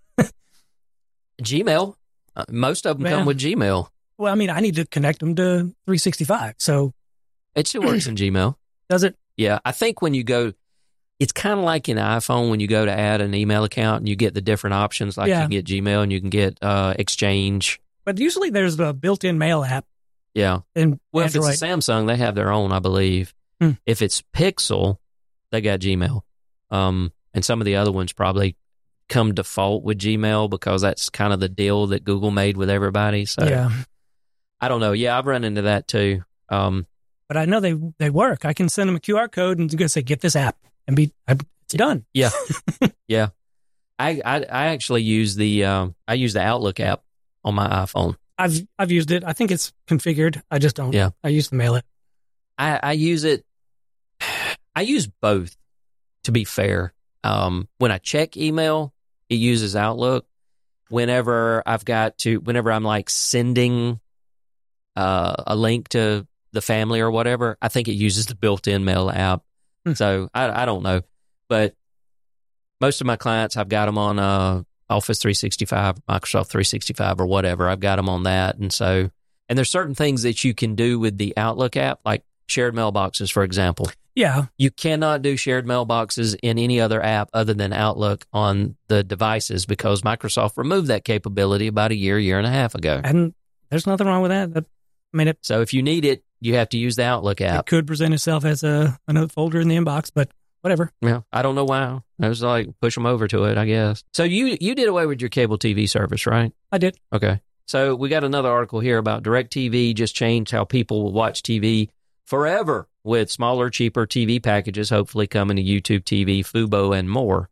Gmail. Most of them come with Gmail. Well, I mean, I need to connect them to 365, so... It still works in Gmail. Does it? Yeah, I think when you go... It's kind of like in iPhone when you go to add an email account and you get the different options, like you can get Gmail and you can get Exchange. But usually there's a built-in mail app. Yeah. In Well, Android. if it's a Samsung, they have their own, I believe. If it's Pixel, they got Gmail. And some of the other ones probably come default with Gmail because that's kind of the deal that Google made with everybody. So Yeah. I don't know. Yeah, I've run into that too. But I know they work. I can send them a QR code and go say, get this app, and it's done. Yeah. Yeah. I actually use the Outlook app on my iPhone. I've used it. I think it's configured. I just don't. Yeah. I used to mail it. I use it. I use both, to be fair. When I check email, it uses Outlook. Whenever I'm like sending a link to the family or whatever, I think it uses the built-in mail app. So I don't know. But most of my clients, I've got them on Office 365, Microsoft 365 or whatever. I've got them on that. And there's certain things that you can do with the Outlook app, like shared mailboxes, for example. Yeah. You cannot do shared mailboxes in any other app other than Outlook on the devices because Microsoft removed that capability about a year and a half ago. And there's nothing wrong with that. So if you need it, you have to use the Outlook app. It could present itself as another folder in the inbox, but whatever. Yeah, I don't know why. I was like, push them over to it, I guess. So you did away with your cable TV service, right? I did. Okay. So we got another article here about DirecTV just changed how people will watch TV forever with smaller, cheaper TV packages, hopefully coming to YouTube TV, Fubo, and more.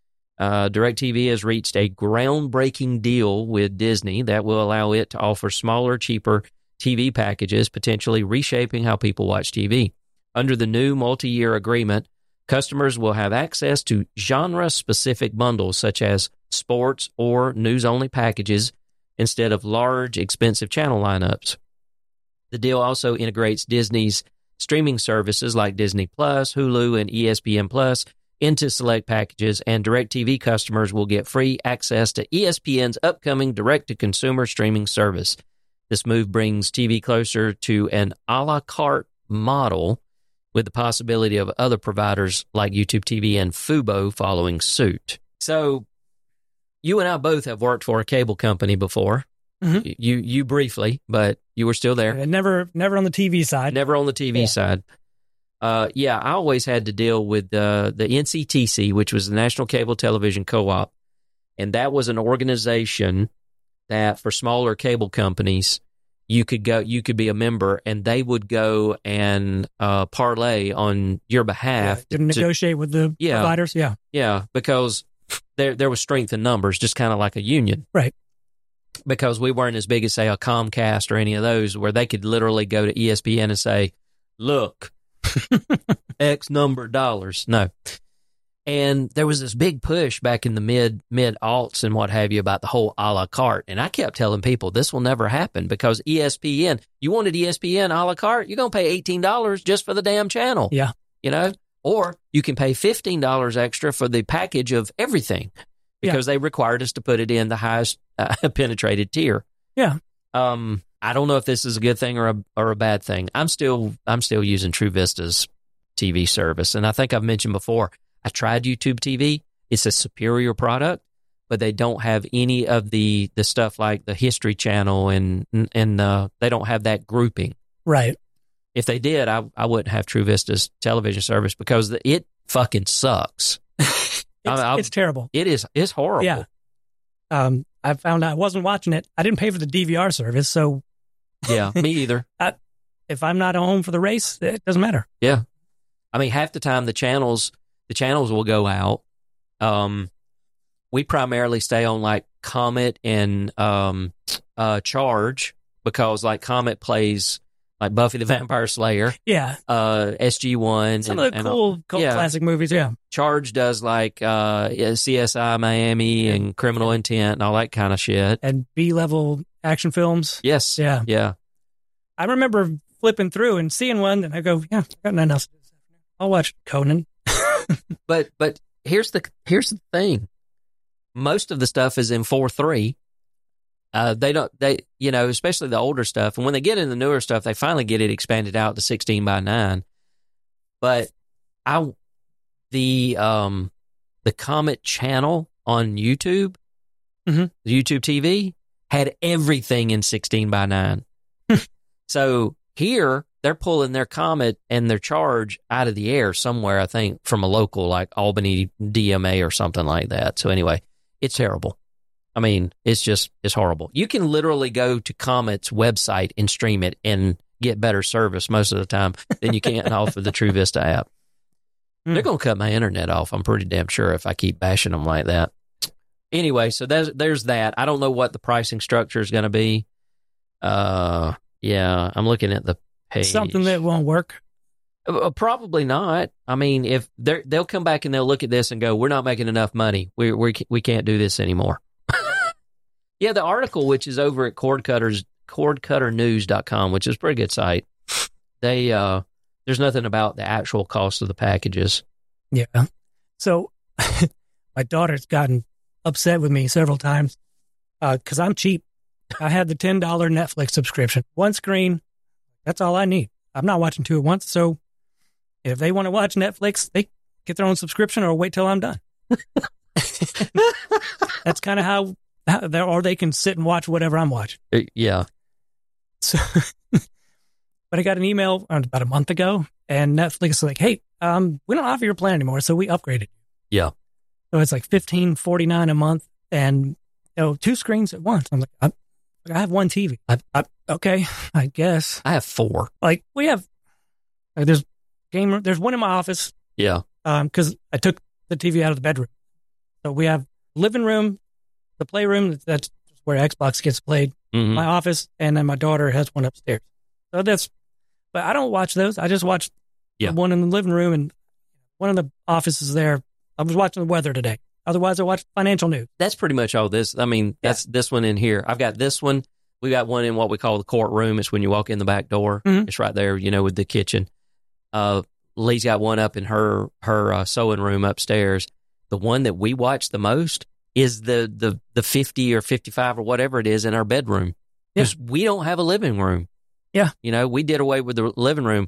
DirecTV has reached a groundbreaking deal with Disney that will allow it to offer smaller, cheaper TV packages, potentially reshaping how people watch TV. Under the new multi-year agreement, customers will have access to genre-specific bundles such as sports or news-only packages instead of large, expensive channel lineups. The deal also integrates Disney's streaming services like Disney Plus, Hulu, and ESPN Plus into select packages, and DirecTV customers will get free access to ESPN's upcoming direct-to-consumer streaming service. This move brings TV closer to an a la carte model, with the possibility of other providers like YouTube TV and Fubo following suit. So, you and I both have worked for a cable company before. Mm-hmm. You briefly, but you were still there. Never on the TV side. Never on the TV side. I always had to deal with the NCTC, which was the National Cable Television Co-op, and that was an organization that for smaller cable companies, you could be a member, and they would go and parlay on your behalf to negotiate with the providers. Yeah, because there was strength in numbers, just kind of like a union, right? Because we weren't as big as, say, a Comcast or any of those, where they could literally go to ESPN and say, "Look, X number of dollars." No. And there was this big push back in the mid-aughts and what have you about the whole a la carte. And I kept telling people this will never happen because ESPN, you wanted ESPN a la carte, you're going to pay $18 just for the damn channel. Yeah. You know? Or you can pay $15 extra for the package of everything because they required us to put it in the highest penetrated tier. Yeah. I don't know if this is a good thing or a bad thing. I'm still using True Vista's TV service. And I think I've mentioned before, I tried YouTube TV. It's a superior product, but they don't have any of the stuff like the History Channel and they don't have that grouping. Right. If they did, I wouldn't have True Vista's television service because it fucking sucks. It's terrible. It's horrible. Yeah. I found out I wasn't watching it. I didn't pay for the DVR service, so yeah, me either. If I'm not home for the race, it doesn't matter. Yeah. I mean, half the time the channels will go out. We primarily stay on like Comet and Charge because like Comet plays like Buffy the Vampire Slayer. Yeah. SG-1. Some of the cool classic movies, yeah. Charge does like CSI Miami and Criminal Intent and all that kind of shit. And B-level action films. Yes. Yeah. Yeah. I remember flipping through and seeing one, and I go, yeah, got nothing else to do this afternoon. I'll watch Conan. But here's the thing. Most of the stuff is in 4:3. Especially the older stuff. And when they get in the newer stuff, they finally get it expanded out to 16:9. But the Comet channel on YouTube, mm-hmm. YouTube TV, had everything in 16:9. So here they're pulling their Comet and their Charge out of the air somewhere, I think, from a local like Albany DMA or something like that. So anyway, it's terrible. I mean, it's horrible. You can literally go to Comet's website and stream it and get better service most of the time than you can off of the True Vista app. They're going to cut my internet off, I'm pretty damn sure, if I keep bashing them like that. Anyway, so there's that. I don't know what the pricing structure is going to be. Yeah, I'm looking at the page. Something that won't work? Probably not. I mean, if they'll come back and they'll look at this and go, we're not making enough money. We can't do this anymore. Yeah, the article, which is over at cordcutternews.com, which is a pretty good site, there's nothing about the actual cost of the packages. Yeah. So my daughter's gotten upset with me several times because I'm cheap. I had the $10 Netflix subscription. One screen, that's all I need. I'm not watching two at once. So if they want to watch Netflix, they get their own subscription or wait till I'm done. That's kind of how or they can sit and watch whatever I'm watching. Yeah. So, but I got an email about a month ago, and Netflix is like, hey, we don't offer your plan anymore, so we upgraded. Yeah. So it's like $15.49 a month, and two screens at once. I'm like, I have one TV. Okay, I guess. I have four. Like, we have, there's one in my office. Yeah. Because I took the TV out of the bedroom. So we have living room, the playroom, that's where Xbox gets played, my office, and then my daughter has one upstairs. So but I don't watch those. I just watch the one in the living room, and one of the offices there. I was watching the weather today. Otherwise, I watch financial news. That's pretty much all this. I mean, that's this one in here. I've got this one. We got one in what we call the courtroom. It's when you walk in the back door. Mm-hmm. It's right there, with the kitchen. Lee's got one up in her sewing room upstairs. The one that we watch the most is the 50 or 55 or whatever it is in our bedroom. Because we don't have a living room. Yeah. We did away with the living room.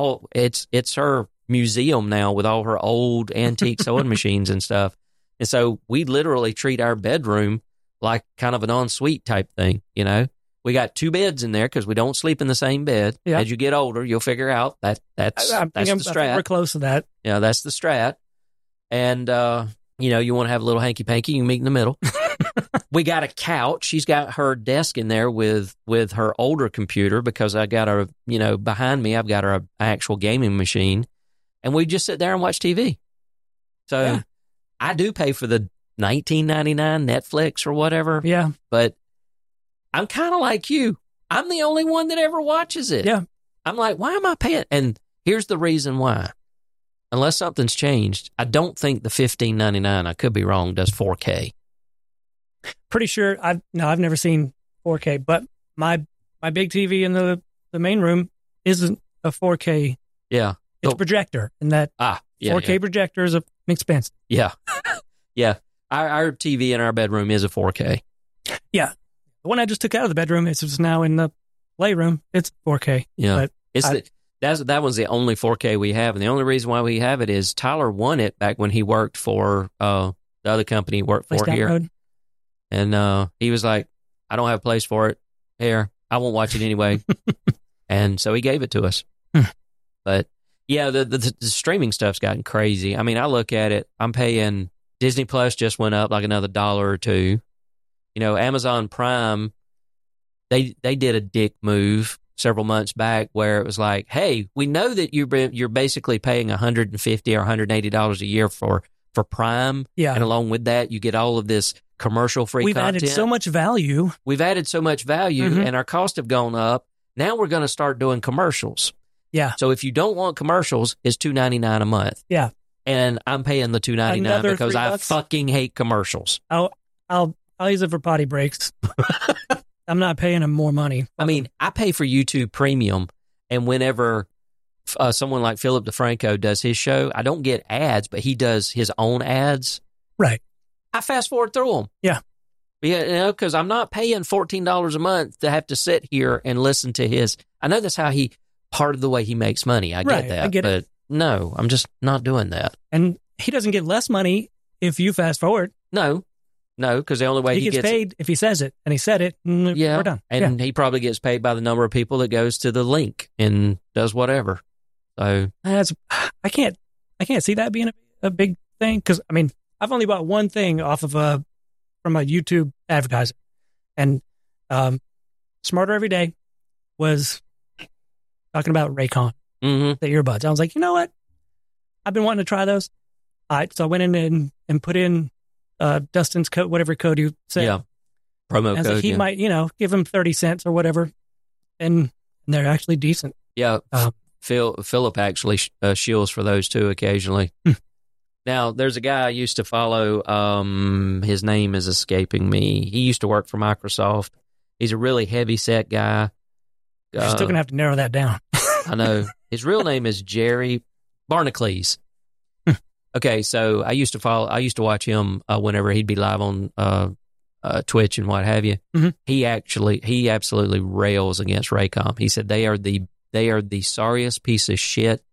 It's her museum now with all her old antique sewing machines and stuff. And so we literally treat our bedroom like kind of an ensuite type thing, We got two beds in there because we don't sleep in the same bed. Yeah. As you get older, you'll figure out that's the strat. We're close to that. Yeah, that's the strat. And, you want to have a little hanky-panky, you can meet in the middle. We got a couch. She's got her desk in there with her older computer because I got her, behind me, I've got her actual gaming machine. And we just sit there and watch TV. So I do pay for the $19.99 Netflix or whatever. Yeah. But I'm kind of like you. I'm the only one that ever watches it. Yeah. I'm like, why am I paying? And here's the reason why. Unless something's changed, I don't think the $15.99, I could be wrong, does 4K. Pretty sure I've never seen 4K, but my big TV in the main room isn't a 4K. Yeah. It's a projector, and that 4K projector is expensive. Yeah. Yeah. Our TV in our bedroom is a 4K. Yeah. The one I just took out of the bedroom is now in the playroom. It's 4K. Yeah. That one's the only 4K we have. And the only reason why we have it is Tyler won it back when he worked for the other company he worked for here. Road. And he was like, I don't have a place for it. Here, I won't watch it anyway. And so he gave it to us. But yeah, the streaming stuff's gotten crazy. I mean, I look at it, I'm paying, Disney Plus just went up like another $1 or $2. Amazon Prime, they did a dick move several months back where it was like, hey, we know that you're basically paying $150 or $180 a year for Prime. Yeah. And along with that, you get all of this commercial-free content. We've added so much value. And our costs have gone up. Now we're going to start doing commercials. Yeah. So if you don't want commercials, it's $2.99 a month. Yeah. And I'm paying the $2.99 because I fucking hate commercials. I'll use it for potty breaks. I'm not paying them more money. I mean, I pay for YouTube Premium, and whenever someone like Philip DeFranco does his show, I don't get ads, but he does his own ads. Right. I fast forward through them. Yeah. Because I'm not paying $14 a month to have to sit here and listen to his. I know that's how part of the way he makes money. I get that. But no, I'm just not doing that. And he doesn't get less money if you fast forward. No. No, because the only way he gets paid if he says it, and he said it, yeah, we're done. And he probably gets paid by the number of people that goes to the link and does whatever. So I can't see that being a big thing, because I mean, I've only bought one thing off of from a YouTube advertiser, and Smarter Every Day was talking about Raycon, the earbuds. I was like, you know what? I've been wanting to try those. All right, so I went in and put in Dustin's code, whatever code you said. Yeah, promo code. Like he might, give him 30 cents or whatever, and they're actually decent. Yeah, Philip actually shields for those too occasionally. Now, there's a guy I used to follow. His name is escaping me. He used to work for Microsoft. He's a really heavy-set guy. You're still going to have to narrow that down. I know. His real name is Jerry Barnacles. Okay, so I used to watch him whenever he'd be live on Twitch and what have you. Mm-hmm. He absolutely rails against Raycom. He said they are the sorriest piece of shit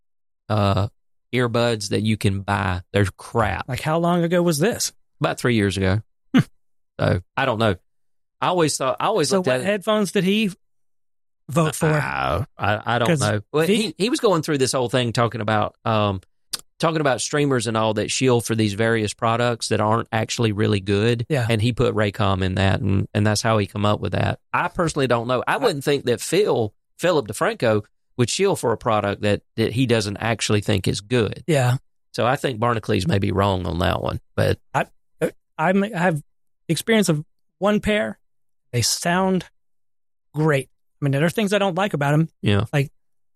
earbuds that you can buy. They're crap. Like, how long ago was this? About 3 years ago. So I don't know. I always looked at what headphones did he vote for? I don't know. Well, he was going through this whole thing talking about streamers and all that shield for these various products that aren't actually really good. Yeah. And he put Raycom in that, and that's how he come up with that. I personally don't know. I wouldn't think that Philip DeFranco would shield for a product that he doesn't actually think is good. Yeah. So I think Barnacles may be wrong on that one. But I have experience of one pair. They sound great. I mean, there are things I don't like about them. Yeah. Like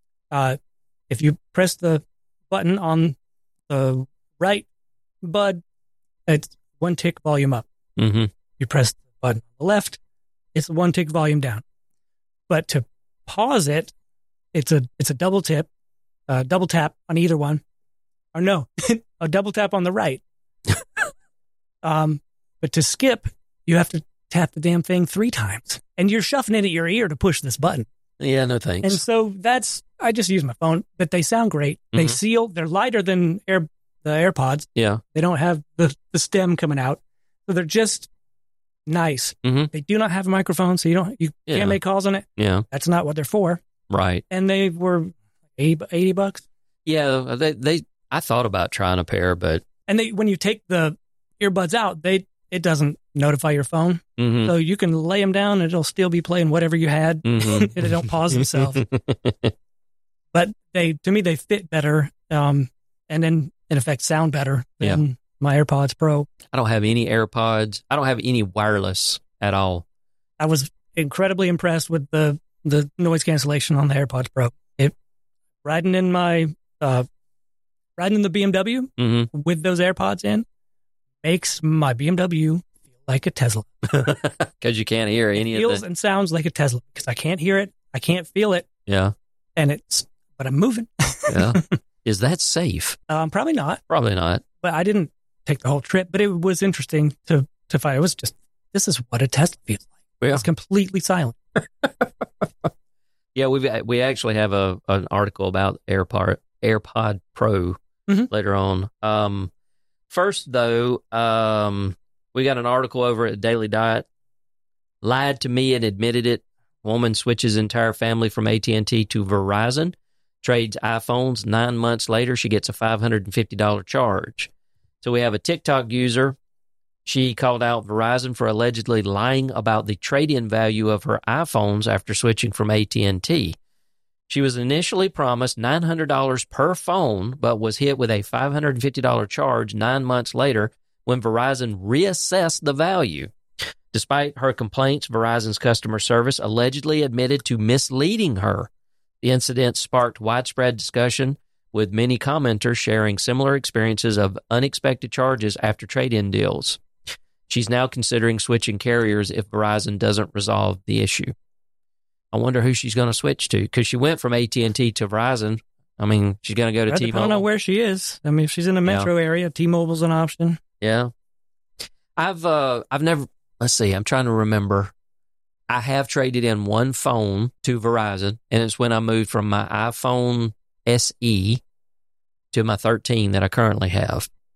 if you press the button on the right bud, it's one tick volume up. Mm-hmm. You press the button on the left, it's one tick volume down. But to pause it, it's a double tap on either one. Or no, a double tap on the right. But to skip, you have to tap the damn thing 3 times. And you're shoving it at your ear to push this button. Yeah, no thanks. And so I just use my phone, but they sound great. They seal, they're lighter than the AirPods. Yeah. They don't have the stem coming out. So they're just nice. Mm-hmm. They do not have a microphone, so you can't make calls on it. Yeah. That's not what they're for. Right. And they were $80. Yeah, I thought about trying a pair, but when you take the earbuds out, it doesn't notify your phone. Mm-hmm. So you can lay them down and it'll still be playing whatever you had. Mm-hmm. It don't pause themselves. But to me, they fit better. And then in effect sound better than my AirPods Pro. I don't have any AirPods. I don't have any wireless at all. I was incredibly impressed with the noise cancellation on the AirPods Pro. Riding in the BMW with those AirPods in makes my BMW feel like a Tesla. Because you can't hear any of it. Feels and sounds like a Tesla because I can't hear it. I can't feel it. Yeah. But I'm moving. Yeah. Is that safe? Probably not. Probably not. But I didn't take the whole trip. But it was interesting to find. It was just, this is what a Tesla feels like. Yeah. It's completely silent. Yeah, we actually have an article about AirPod Pro later on. First, though, we got an article over at Daily Diet. Lied to me and admitted it. Woman switches entire family from AT&T to Verizon. Trades iPhones. 9 months later, she gets a $550 charge. So we have a TikTok user. She called out Verizon for allegedly lying about the trade-in value of her iPhones after switching from AT&T. She was initially promised $900 per phone, but was hit with a $550 charge 9 months later when Verizon reassessed the value. Despite her complaints, Verizon's customer service allegedly admitted to misleading her. The incident sparked widespread discussion, with many commenters sharing similar experiences of unexpected charges after trade-in deals. She's now considering switching carriers if Verizon doesn't resolve the issue. I wonder who she's going to switch to, because she went from AT&T to Verizon. I mean, she's going to go to T-Mobile. I don't know where she is. I mean, if she's in the metro area, T-Mobile's an option. Yeah. I've never, let's see, I'm trying to remember. I have traded in one phone to Verizon, and it's when I moved from my iPhone SE to my 13 that I currently have.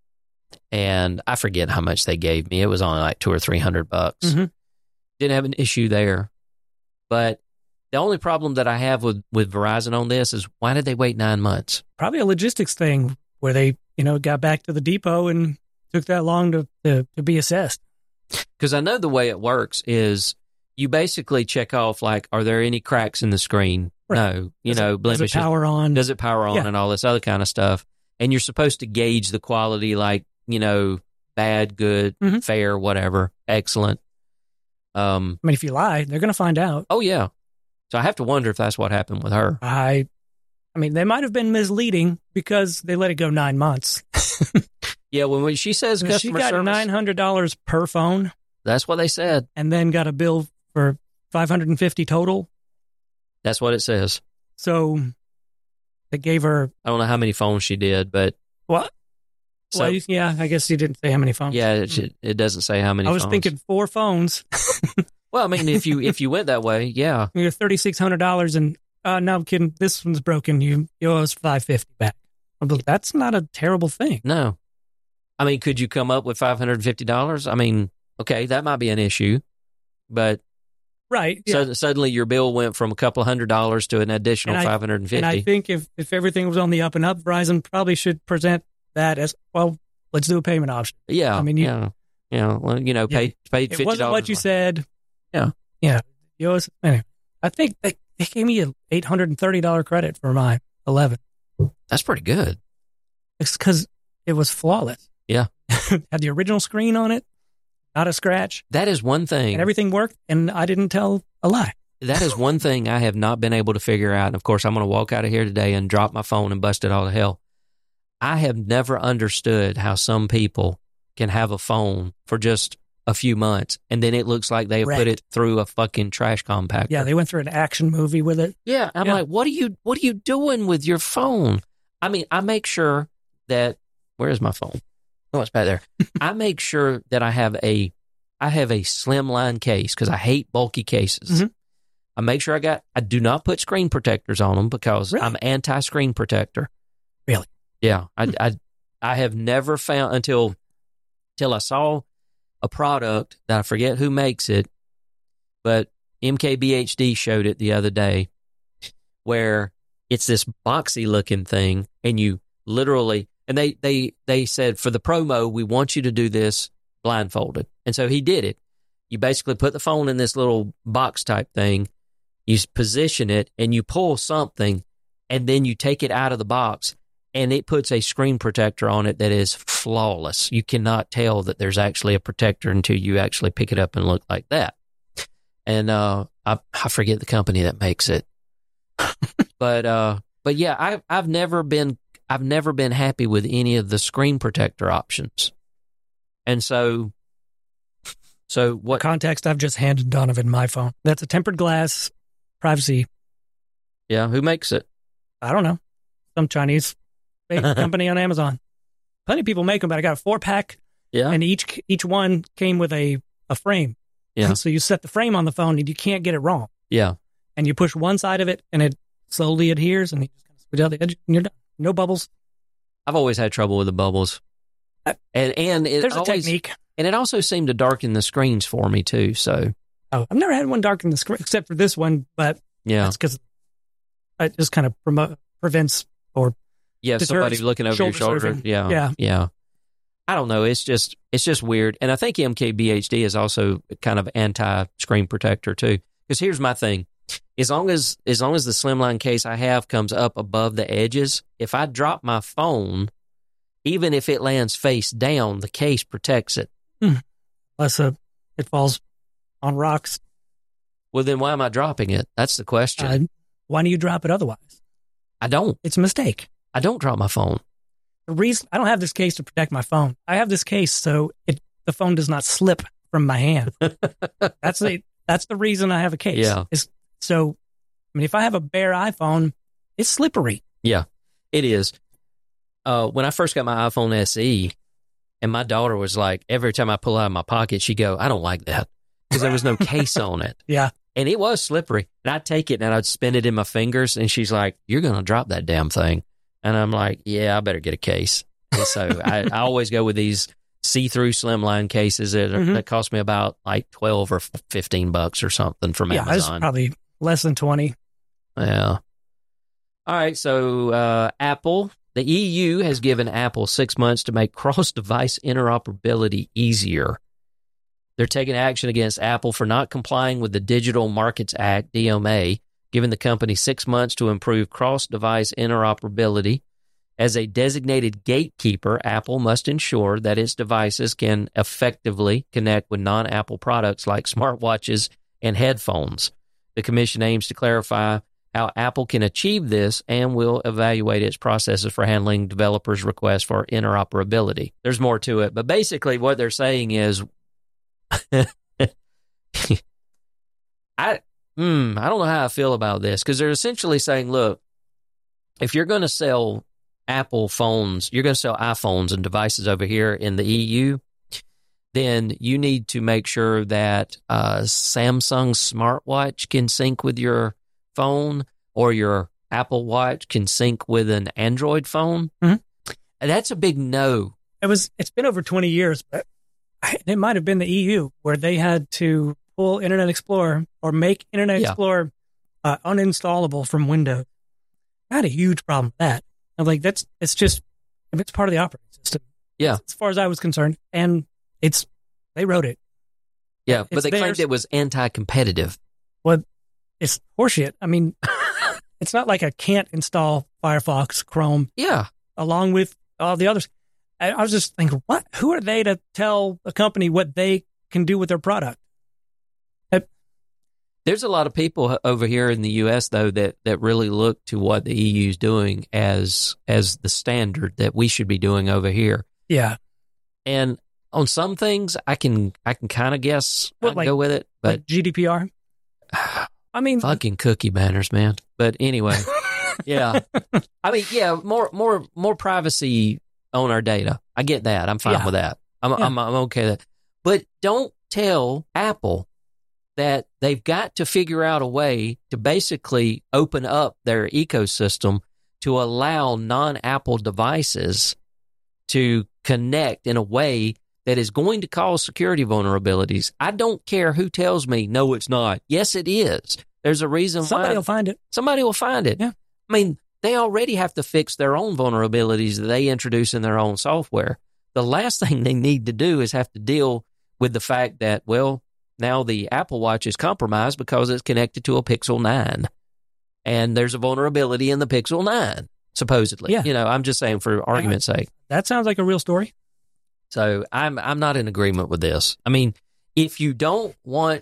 and I forget how much they gave me. It was only like $200 or $300. Mm-hmm. Didn't have an issue there. But the only problem that I have with Verizon on this is why did they wait 9 months? Probably a logistics thing where they, got back to the depot and took that long to be assessed. Because I know the way it works is you basically check off, like, are there any cracks in the screen? Right. No, blemishes. Does it power on? Does it power on, and all this other kind of stuff. And you're supposed to gauge the quality, like, bad, good, fair, whatever, excellent. If you lie, they're going to find out. Oh, yeah. So I have to wonder if that's what happened with her. They might have been misleading because they let it go 9 months. Yeah, when she says customer she got service, $900 per phone. That's what they said. And then got a bill for $550 total. That's what it says. So they gave her. I don't know how many phones she did, but what? So, well, yeah, I guess you didn't say how many phones. Yeah, it doesn't say how many. I was phones. thinking 4 phones. Well, if you went that way, yeah, you're $3,600, and no, I'm kidding. This one's broken. You owe us $550 back. But that's not a terrible thing. No, could you come up with $550? Okay, that might be an issue, but right. Yeah. So suddenly your bill went from a couple $100 to an additional $550. And I think if everything was on the up and up, Verizon probably should present that as, well, let's do a payment option. Yeah. Pay $50. It wasn't what you said. Yeah. Yeah. Anyway, I think they gave me an $830 credit for my 11. That's pretty good. It's because it was flawless. Yeah. Had the original screen on it, not a scratch. That is one thing. And everything worked, and I didn't tell a lie. That is one thing I have not been able to figure out. And of course, I'm going to walk out of here today and drop my phone and bust it all to hell. I have never understood how some people can have a phone for just a few months, and then it looks like they have put it through a fucking trash compactor. Yeah, they went through an action movie with it. Yeah, I'm like, what are you doing with your phone? I make sure that, where is my phone? Oh, it's back there. I make sure that I have a slimline case because I hate bulky cases. Mm-hmm. I make sure I do not put screen protectors on them because I'm anti-screen protector. Really? Yeah. I have never found until I saw a product that I forget who makes it, but MKBHD showed it the other day where it's this boxy looking thing and you literally, and they said for the promo, we want you to do this blindfolded. And so he did it. You basically put the phone in this little box type thing, you position it and you pull something and then you take it out of the box and it puts a screen protector on it that is flawless. You cannot tell that there's actually a protector until you actually pick it up and look like that. And I forget the company that makes it. But yeah, I've never been happy with any of the screen protector options. And so what context I've just handed Donovan my phone. That's a tempered glass privacy. Yeah, who makes it? I don't know. Some Chinese company on Amazon. Plenty of people make them, but I got a 4-pack. Yeah. And each one came with a frame. Yeah. So you set the frame on the phone and you can't get it wrong. Yeah. And you push one side of it and it slowly adheres and you just kind of squeeze out the edge and you're done. No bubbles. I've always had trouble with the bubbles. And there's a technique. And it also seemed to darken the screens for me too. So I've never had one darken the screen except for this one, but that's because it just kind of prevents or somebody looking over your shoulder. Yeah. I don't know. It's just weird. And I think MKBHD is also kind of anti-screen protector too. Because here's my thing. As long as the slimline case I have comes up above the edges, if I drop my phone, even if it lands face down, the case protects it. Unless it falls on rocks. Well, then why am I dropping it? That's the question. Why do you drop it otherwise? I don't. It's a mistake. I don't drop my phone. The reason I don't have this case to protect my phone. I have this case so the phone does not slip from my hand. That's the reason I have a case. Yeah. So, if I have a bare iPhone, it's slippery. Yeah, it is. When I first got my iPhone SE, and my daughter was like, every time I pull out of my pocket, she'd go, I don't like that, because there was no case on it. Yeah. And it was slippery. And I'd take it and I'd spin it in my fingers, and she's like, you're going to drop that damn thing. And I'm like, yeah, I better get a case. And so I always go with these see-through slimline cases that cost me about like $12 or $15 or something from Amazon. Yeah, it's probably less than 20. Yeah. All right. So Apple, the EU has given Apple 6 months to make cross-device interoperability easier. They're taking action against Apple for not complying with the Digital Markets Act, DMA, giving the company 6 months to improve cross-device interoperability. As a designated gatekeeper, Apple must ensure that its devices can effectively connect with non-Apple products like smartwatches and headphones. The commission aims to clarify how Apple can achieve this and will evaluate its processes for handling developers' requests for interoperability. There's more to it, but basically what they're saying is I don't know how I feel about this, because they're essentially saying, look, if you're going to sell Apple phones, you're going to sell iPhones and devices over here in the EU, then you need to make sure that Samsung smartwatch can sync with your phone, or your Apple Watch can sync with an Android phone. Mm-hmm. That's a big no. It's been over 20 years, but it might have been the EU where they had to pull Internet Explorer or make Internet Explorer uninstallable from Windows. I had a huge problem with that. I'm like, it's part of the operating system. Yeah. As far as I was concerned. And they wrote it. Yeah, but they claimed it was anti-competitive. Well, it's horseshit. I mean, it's not like I can't install Firefox, Chrome. Yeah. Along with all the others. I was just thinking, what? Who are they to tell a company what they can do with their product? There's a lot of people over here in the U.S., though, that really look to what the EU is doing as the standard that we should be doing over here. Yeah. And on some things, I can kind of guess go with it. But like GDPR? I mean, fucking cookie banners, man. But anyway, yeah. I mean, yeah, more privacy on our data. I get that. I'm fine with that. I'm okay with that. But don't tell Apple that they've got to figure out a way to basically open up their ecosystem to allow non-Apple devices to connect in a way that is going to cause security vulnerabilities. I don't care who tells me, no, it's not. Yes, it is. There's a reason Somebody will find it. Somebody will find it. Yeah. I mean, they already have to fix their own vulnerabilities that they introduce in their own software. The last thing they need to do is have to deal with the fact that, well, now the Apple Watch is compromised because it's connected to a Pixel 9. And there's a vulnerability in the Pixel 9, supposedly. Yeah. You know, I'm just saying for argument's sake. That sounds like a real story. So I'm not in agreement with this. I mean, if you want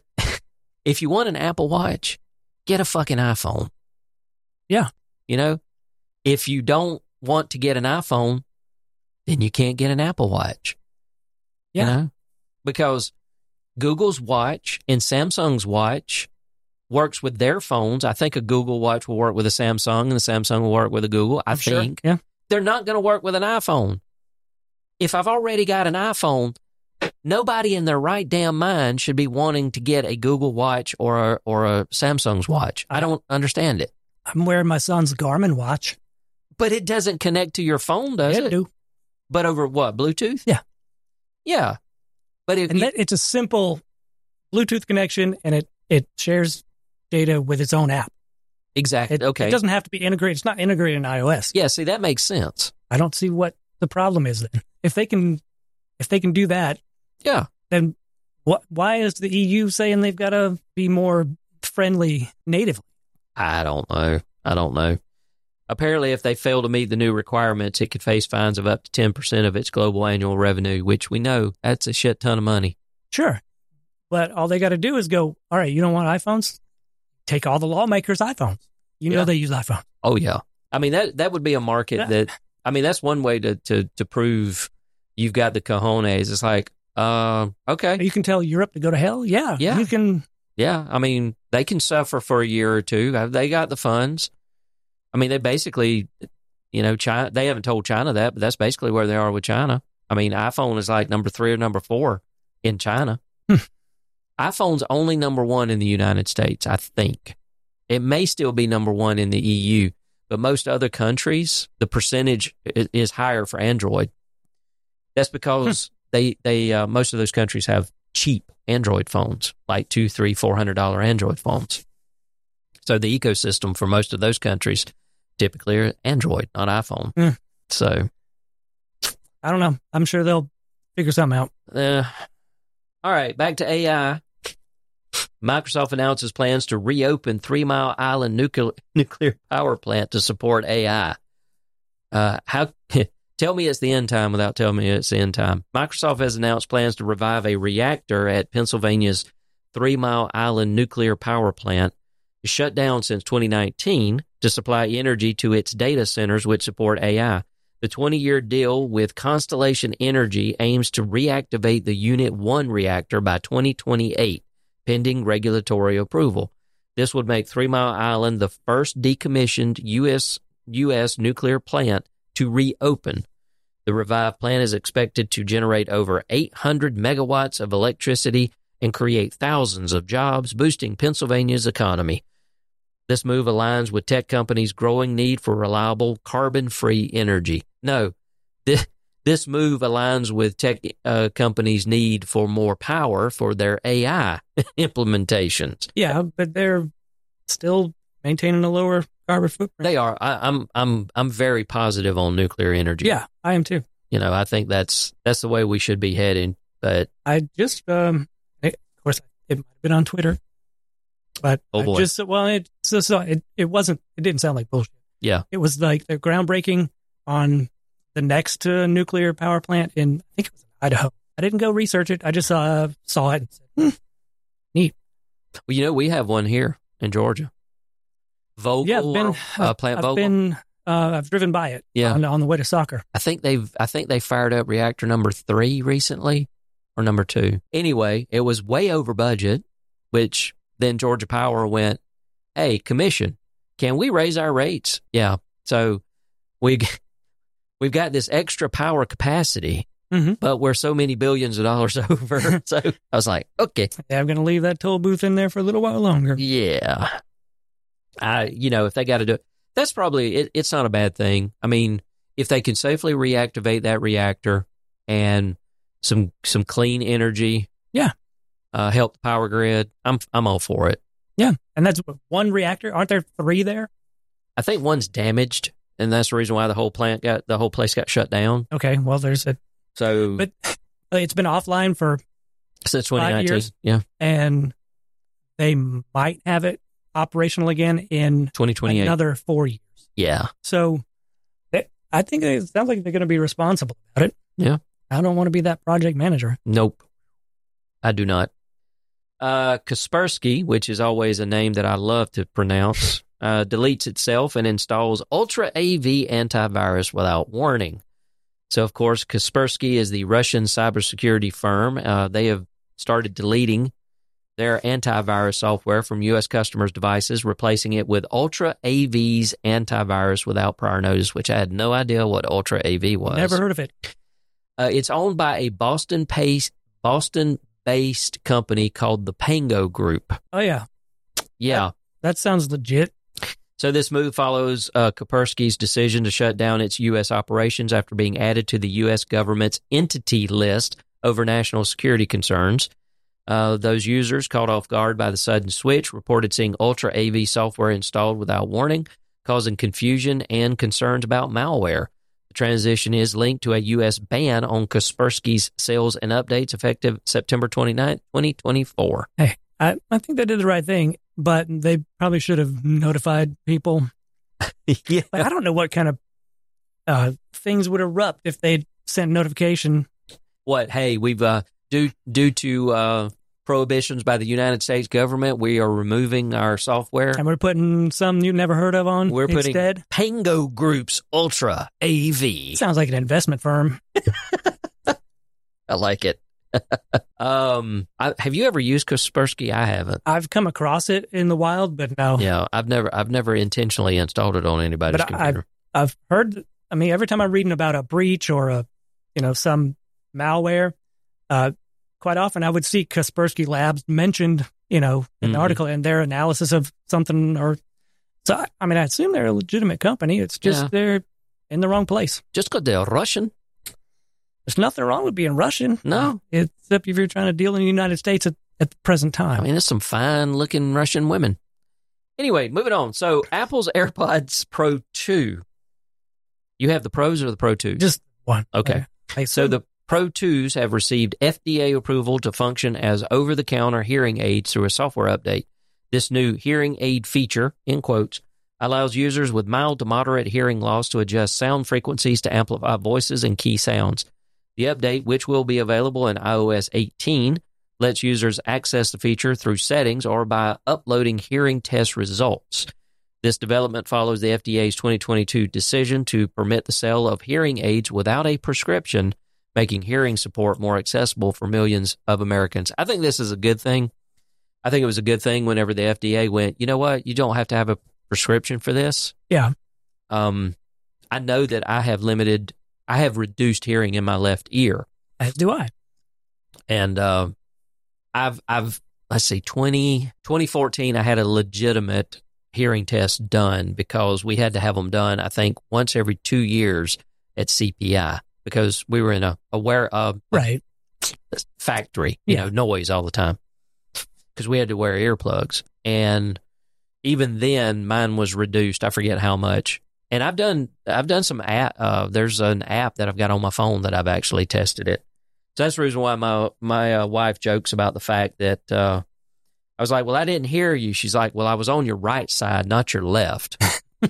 an Apple Watch, get a fucking iPhone. Yeah. You know, if you don't want to get an iPhone, then you can't get an Apple Watch. Yeah. You know? Because Google's watch and Samsung's watch works with their phones. I think a Google watch will work with a Samsung, and the Samsung will work with a Google. I think. Sure. Yeah. They're not going to work with an iPhone. If I've already got an iPhone, nobody in their right damn mind should be wanting to get a Google watch or a Samsung's watch. I don't understand it. I'm wearing my son's Garmin watch. But it doesn't connect to your phone, does it? It do. But over what, Bluetooth? Yeah. Yeah. But it's a simple Bluetooth connection, and it shares data with its own app. Exactly. Okay. It doesn't have to be integrated. It's not integrated in iOS. Yeah, see, that makes sense. I don't see what the problem is then. If they can do that, yeah, then why is the EU saying they've got to be more friendly natively? I don't know. Apparently, if they fail to meet the new requirements, it could face fines of up to 10% of its global annual revenue, which we know that's a shit ton of money. Sure. But all they got to do is go, all right, you don't want iPhones? Take all the lawmakers' iPhones. You know they use iPhones. Oh, yeah. I mean, that would be a market that, I mean, that's one way to prove you've got the cojones. It's like, okay. You can tell Europe to go to hell? Yeah. Yeah. You can. Yeah. I mean, they can suffer for a year or two. They got the funds. I mean, they basically, China, they haven't told China that, but that's basically where they are with China. I mean, iPhone is like number 3 or number 4 in China. iPhone's only number 1 in the United States, I think. It may still be number 1 in the EU, but most other countries, the percentage is higher for Android. That's because they most of those countries have cheap Android phones, like $200, $300, $400 Android phones. So the ecosystem for most of those countries typically are Android, not iPhone. So I don't know. I'm sure they'll figure something out. All right, back to AI. Microsoft announces plans to reopen 3 Mile Island nuclear power plant to support AI. Tell me it's the end time without telling me it's the end time. Microsoft has announced plans to revive a reactor at Pennsylvania's 3 Mile Island nuclear power plant, shut down since 2019 to supply energy to its data centers which support AI. The 20-year deal with Constellation Energy aims to reactivate the Unit 1 reactor by 2028, pending regulatory approval. This would make 3 Mile Island the first decommissioned U.S. nuclear plant to reopen. The revived plant is expected to generate over 800 megawatts of electricity and create thousands of jobs, boosting Pennsylvania's economy. This move aligns with tech companies' growing need for reliable, carbon-free energy. No, this move aligns with tech companies' need for more power for their AI implementations. Yeah, but they're still maintaining a lower carbon footprint. They are. I'm very positive on nuclear energy. Yeah, I am too. You know, I think that's the way we should be heading. But I just, of course, it might have been on Twitter, but it didn't sound like bullshit. Yeah, it was like the groundbreaking on the next nuclear power plant in, I think it was in Idaho. I didn't go research it. I just saw it and said, neat. Well, you know, we have one here in Georgia. Vogtle, yeah, Plant Vogtle. I've driven by it. Yeah. on the way to soccer. I think they fired up reactor number 3 recently, or number 2. Anyway, it was way over budget, which then Georgia Power went, "Hey, commission, can we raise our rates?" Yeah. So we've got this extra power capacity, but we're so many billions of dollars over. So I was like, okay, yeah, I'm going to leave that toll booth in there for a little while longer. Yeah. If they got to do it, that's probably, it's not a bad thing. I mean, if they can safely reactivate that reactor and some clean energy, help the power grid, I'm all for it. Yeah, and that's one reactor. Aren't there 3 there? I think one's damaged, and that's the reason why the whole place got shut down. Okay, well, but it's been offline for since 2019. 5 years, yeah, and they might have it operational again in 2028, another 4 years. Yeah. So I think it sounds like they're going to be responsible about it. Yeah. I don't want to be that project manager. Nope. I do not. Kaspersky, which is always a name that I love to pronounce, deletes itself and installs Ultra AV antivirus without warning. So, of course, Kaspersky is the Russian cybersecurity firm. They have started deleting their antivirus software from U.S. customers' devices, replacing it with Ultra AV's antivirus without prior notice, which I had no idea what Ultra AV was. Never heard of it. It's owned by a Boston-based company called the Pango Group. Oh, yeah. Yeah. That sounds legit. So this move follows Kaspersky's decision to shut down its U.S. operations after being added to the U.S. government's entity list over national security concerns. Those users, caught off guard by the sudden switch, reported seeing Ultra AV software installed without warning, causing confusion and concerns about malware. The transition is linked to a U.S. ban on Kaspersky's sales and updates effective September 29th, 2024. Hey, I think they did the right thing, but they probably should have notified people. Yeah. Like, I don't know what kind of things would erupt if they'd sent notification. What? Hey, we've due to prohibitions by the United States government, we are removing our software. And we're putting some you've never heard of on We're putting instead. Pango Group's Ultra AV. Sounds like an investment firm. I like it. Have you ever used Kaspersky? I haven't. I've come across it in the wild, but no. Yeah, I've never intentionally installed it on anybody's computer. I've heard. I mean, every time I'm reading about a breach or some malware, quite often I would see Kaspersky Labs mentioned, in the article and their analysis of something. Or so, I mean, I assume they're a legitimate company. It's just they're in the wrong place. Just because they're Russian. There's nothing wrong with being Russian. No. Except if you're trying to deal in the United States at the present time. I mean, there's some fine-looking Russian women. Anyway, moving on. So, Apple's AirPods Pro 2. You have the Pros or the Pro 2s? Just one. Okay. So, the Pro 2s have received FDA approval to function as over-the-counter hearing aids through a software update. This new hearing aid feature, in quotes, allows users with mild to moderate hearing loss to adjust sound frequencies to amplify voices and key sounds. The update, which will be available in iOS 18, lets users access the feature through settings or by uploading hearing test results. This development follows the FDA's 2022 decision to permit the sale of hearing aids without a prescription, making hearing support more accessible for millions of Americans. I think this is a good thing. I think it was a good thing whenever the FDA went, you know what, you don't have to have a prescription for this. Yeah. I know that I have reduced hearing in my left ear. As do I. And I've let's see, 2014, I had a legitimate hearing test done because we had to have them done, I think, once every 2 years at CPI because we were in a right. factory, you know, noise all the time because we had to wear earplugs. And even then, mine was reduced. I forget how much. And I've done some there's an app that I've got on my phone that I've actually tested it. So that's the reason why my wife jokes about the fact that I was like, well, I didn't hear you. She's like, well, I was on your right side, not your left.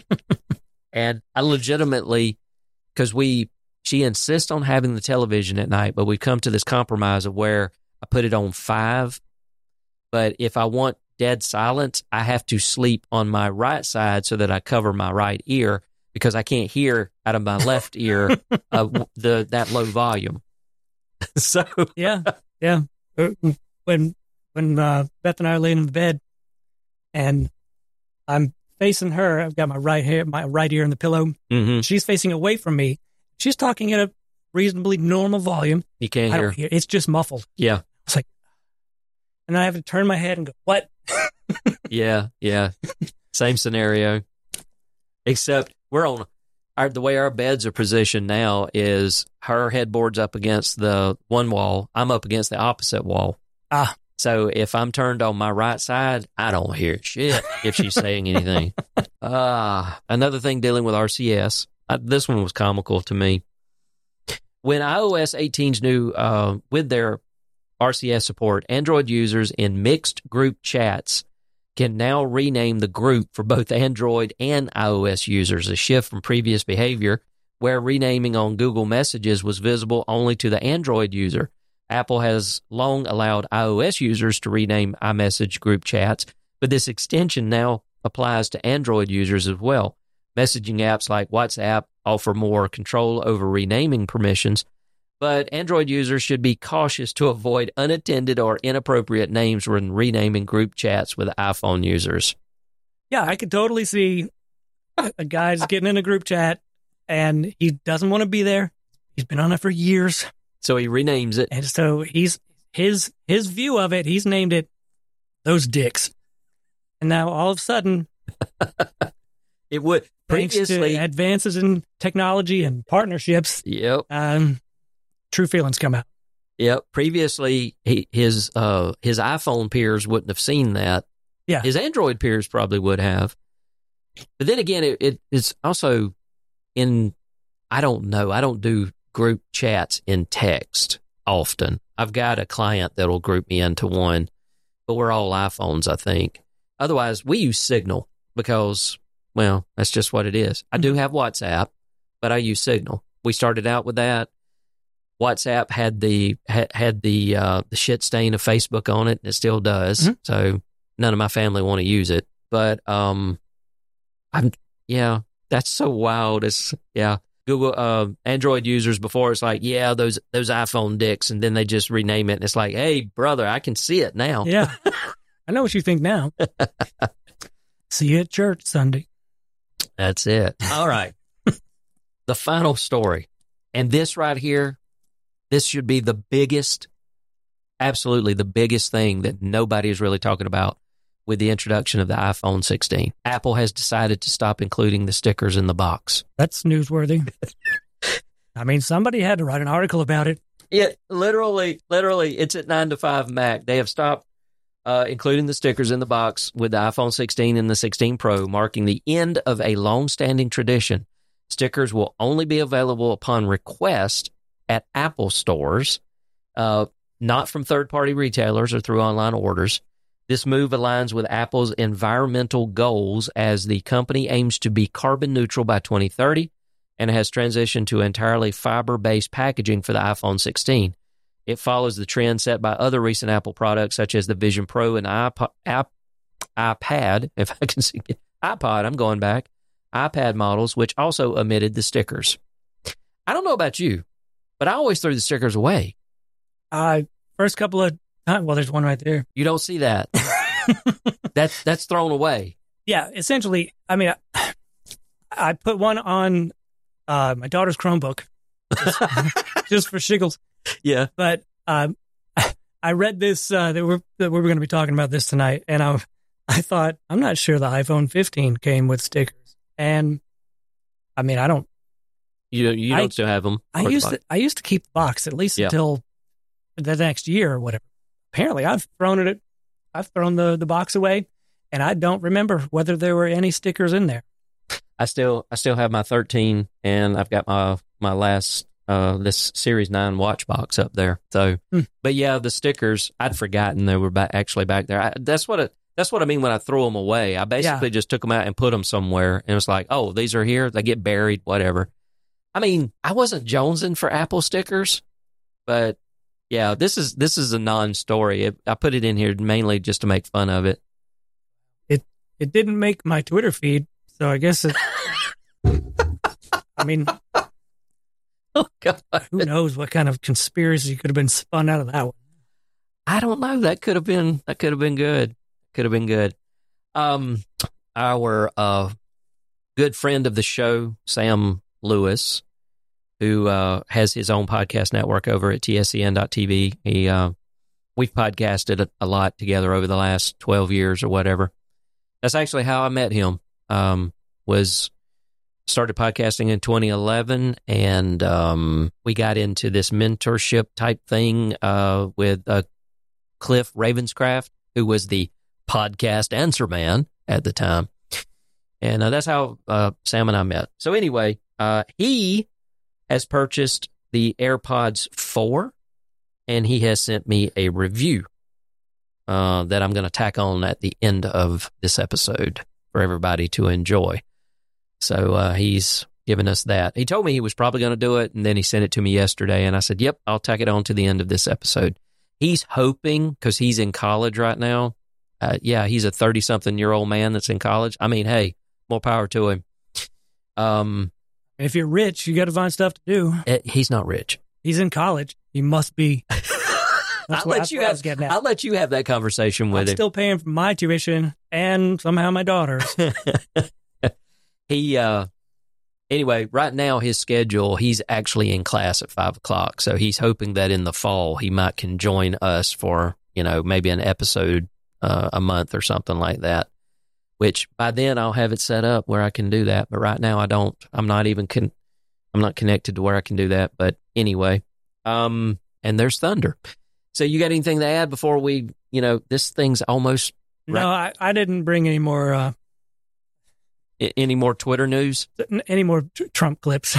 And I legitimately, because she insists on having the television at night, but we've come to this compromise of where I put it on 5. But if I want dead silence, I have to sleep on my right side so that I cover my right ear because I can't hear out of my left ear that low volume. So yeah. When Beth and I are laying in the bed, and I'm facing her, I've got my right ear in the pillow. Mm-hmm. She's facing away from me. She's talking at a reasonably normal volume. You can't I hear. don't hear. It's just muffled. Yeah. It's like, and I have to turn my head and go, what? Yeah. Same scenario. Except we're on the way our beds are positioned now is her headboard's up against the one wall. I'm up against the opposite wall. So if I'm turned on my right side, I don't hear shit if she's saying anything. Another thing dealing with RCS. This one was comical to me. When iOS 18's new, with their RCS support, Android users in mixed group chats can now rename the group for both Android and iOS users, a shift from previous behavior where renaming on Google Messages was visible only to the Android user. Apple has long allowed iOS users to rename iMessage group chats, but this extension now applies to Android users as well. Messaging apps like WhatsApp offer more control over renaming permissions, but Android users should be cautious to avoid unattended or inappropriate names when renaming group chats with iPhone users. Yeah, I could totally see a guy's getting in a group chat and he doesn't want to be there. He's been on it for years. So he renames it. And so his view of it, he's named it Those Dicks. And now all of a sudden, it would previously thanks to advances in technology and partnerships. Yep. True feelings come out. Yep. Previously, his iPhone peers wouldn't have seen that. Yeah. His Android peers probably would have. But then again, it's also I don't know. I don't do group chats in text often. I've got a client that'll group me into one, but we're all iPhones, I think. Otherwise, we use Signal because, well, that's just what it is. I do have WhatsApp, but I use Signal. We started out with that. WhatsApp had the shit stain of Facebook on it, and it still does. Mm-hmm. So none of my family want to use it. But that's so wild. Google Android users before it's like, yeah, those iPhone dicks, and then they just rename it, and it's like, hey, brother, I can see it now. Yeah, I know what you think now. See you at church Sunday. That's it. All right. The final story, and this right here. This should be the biggest, absolutely the biggest thing that nobody is really talking about with the introduction of the iPhone 16. Apple has decided to stop including the stickers in the box. That's newsworthy. I mean, somebody had to write an article about it. It literally, it's at 9 to 5 Mac. They have stopped including the stickers in the box with the iPhone 16 and the 16 Pro, marking the end of a long-standing tradition. Stickers will only be available upon request at Apple stores, not from third-party retailers or through online orders. This move aligns with Apple's environmental goals as the company aims to be carbon neutral by 2030 and has transitioned to entirely fiber-based packaging for the iPhone 16. It follows the trend set by other recent Apple products such as the Vision Pro and iPad, if I can see it, iPod, I'm going back, iPad models, which also omitted the stickers. I don't know about you, but I always threw the stickers away. First couple of times, well, there's one right there. You don't see that. That's thrown away. Yeah, essentially, I mean, I put one on my daughter's Chromebook just for shiggles. Yeah. But I read this, that we were going to be talking about this tonight, and I thought, I'm not sure the iPhone 15 came with stickers. And, I mean, I don't. You don't still have them? I used to keep the box at least until the next year or whatever. Apparently, I've thrown the box away, and I don't remember whether there were any stickers in there. I still have my 13, and I've got my last this Series 9 watch box up there. So, but yeah, the stickers, I'd forgotten they were actually back there. That's what I mean when I throw them away. I basically just took them out and put them somewhere, and it was like, oh, these are here. They get buried, whatever. I mean, I wasn't jonesing for Apple stickers, but yeah, this is a non-story. I put it in here mainly just to make fun of it. It didn't make my Twitter feed, so I guess it. I mean, oh God, who knows what kind of conspiracy could have been spun out of that one? I don't know. That could have been good. Could have been good. Our good friend of the show, Sam Lewis, who has his own podcast network over at tscn.tv. We've podcasted a lot together over the last 12 years or whatever. That's actually how I met him. Was started podcasting in 2011, and we got into this mentorship type thing with Cliff Ravenscraft, who was the podcast answer man at the time. And that's how Sam and I met. So anyway, he has purchased the AirPods 4, and he has sent me a review that I'm going to tack on at the end of this episode for everybody to enjoy. So he's given us that. He told me he was probably going to do it, and then he sent it to me yesterday, and I said, yep, I'll tack it on to the end of this episode. He's hoping, because he's in college right now. He's a 30-something-year-old man that's in college. I mean, hey, more power to him. If you're rich, you got to find stuff to do. He's not rich. He's in college. He must be. I'll let you have that conversation with him. Still paying for my tuition and somehow my daughter's. Anyway, right now his schedule, he's actually in class at 5:00. So he's hoping that in the fall he can join us for, maybe an episode a month or something like that. Which by then I'll have it set up where I can do that. But right now I don't. I'm not connected to where I can do that. But anyway, and there's Thunder. So you got anything to add before we, this thing's almost... No, I didn't bring any more... any more Twitter news? Any more Trump clips.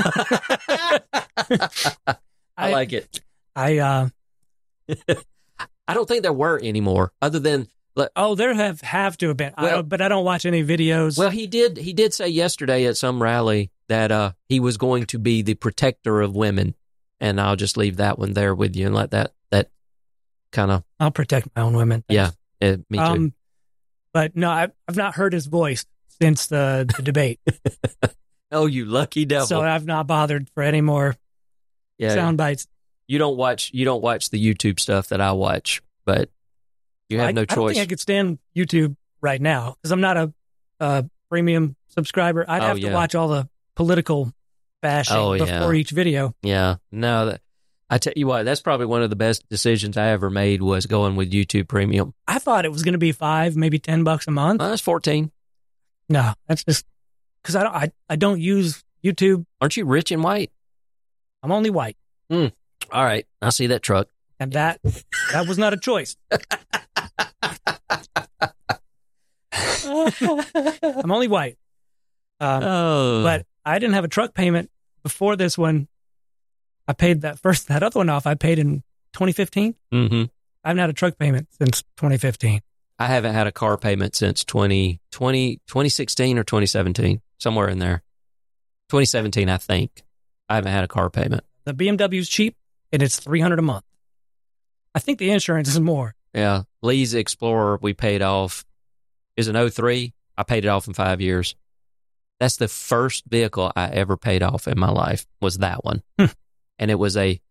I like it. I don't think there were any more other than... there have to have been. But I don't watch any videos. Well, he did say yesterday at some rally that he was going to be the protector of women. And I'll just leave that one there with you and let that kind of... I'll protect my own women. Thanks. Yeah, me too. But no, I've not heard his voice since the debate. Oh, you lucky devil. So I've not bothered for any more sound bites. You don't watch the YouTube stuff that I watch, but you have no choice. I don't think I could stand YouTube right now because I'm not a premium subscriber. I'd have to watch all the political bashing before each video. Yeah. No, I tell you what, that's probably one of the best decisions I ever made was going with YouTube Premium. I thought it was going to be $5, maybe $10 a month. That's $14. No, that's just because I don't use YouTube. Aren't you rich and white? I'm only white. All right. I see that truck. And that was not a choice. I'm only white. But I didn't have a truck payment before this one. I paid that other one off. I paid in 2015. Mm-hmm. I haven't had a truck payment since 2015. I haven't had a car payment since 2016 or 2017, somewhere in there. 2017, I think. I haven't had a car payment. The BMW is cheap, and it's $300 a month. I think the insurance is more. Yeah. Lee's Explorer, we paid off, is an 03. I paid it off in 5 years. That's the first vehicle I ever paid off in my life, was that one. And it was a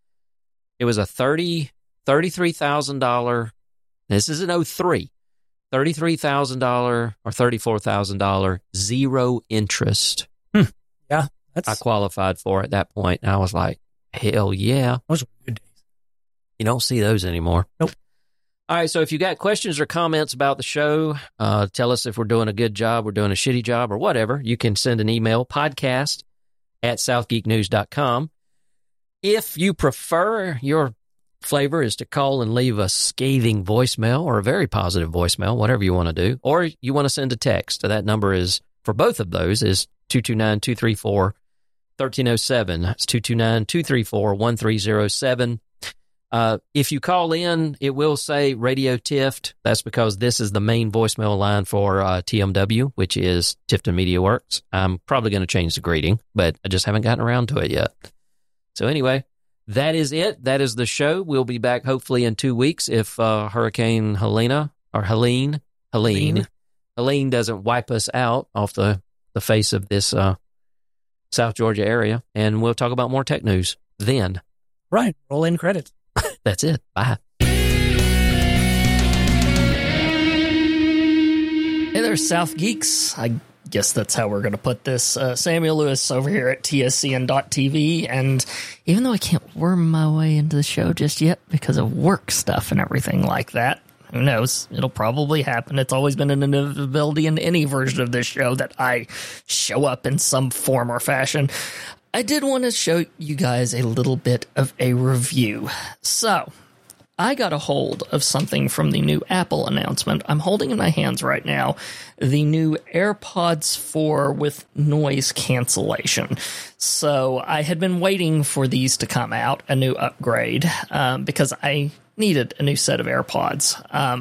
$33,000. This is an 03. $33,000 or $34,000, zero interest. Yeah. I qualified for at that point, and I was like, hell yeah. Those were good days. You don't see those anymore. Nope. All right, so if you got questions or comments about the show, tell us if we're doing a good job, we're doing a shitty job, or whatever. You can send an email, podcast@southgeeknews.com. If you prefer, your flavor is to call and leave a scathing voicemail or a very positive voicemail, whatever you want to do, or you want to send a text. That number is, for both of those, is 229-234-1307. That's 229-234-1307. If you call in, it will say Radio Tift. That's because this is the main voicemail line for TMW, which is Tifton Media Works. I'm probably going to change the greeting, but I just haven't gotten around to it yet. So anyway, that is it. That is the show. We'll be back hopefully in 2 weeks if Hurricane Helene doesn't wipe us out off the face of this South Georgia area, and we'll talk about more tech news then. Right. Roll in credits. That's it. Bye. Hey there, South Geeks. I guess that's how we're going to put this. Samuel Lewis over here at TSCN.TV, and even though I can't worm my way into the show just yet because of work stuff and everything like that, who knows? It'll probably happen. It's always been an inevitability in any version of this show that I show up in some form or fashion. I did want to show you guys a little bit of a review. So, I got a hold of something from the new Apple announcement. I'm holding in my hands right now the new AirPods 4 with noise cancellation. So, I had been waiting for these to come out, a new upgrade, because I needed a new set of AirPods.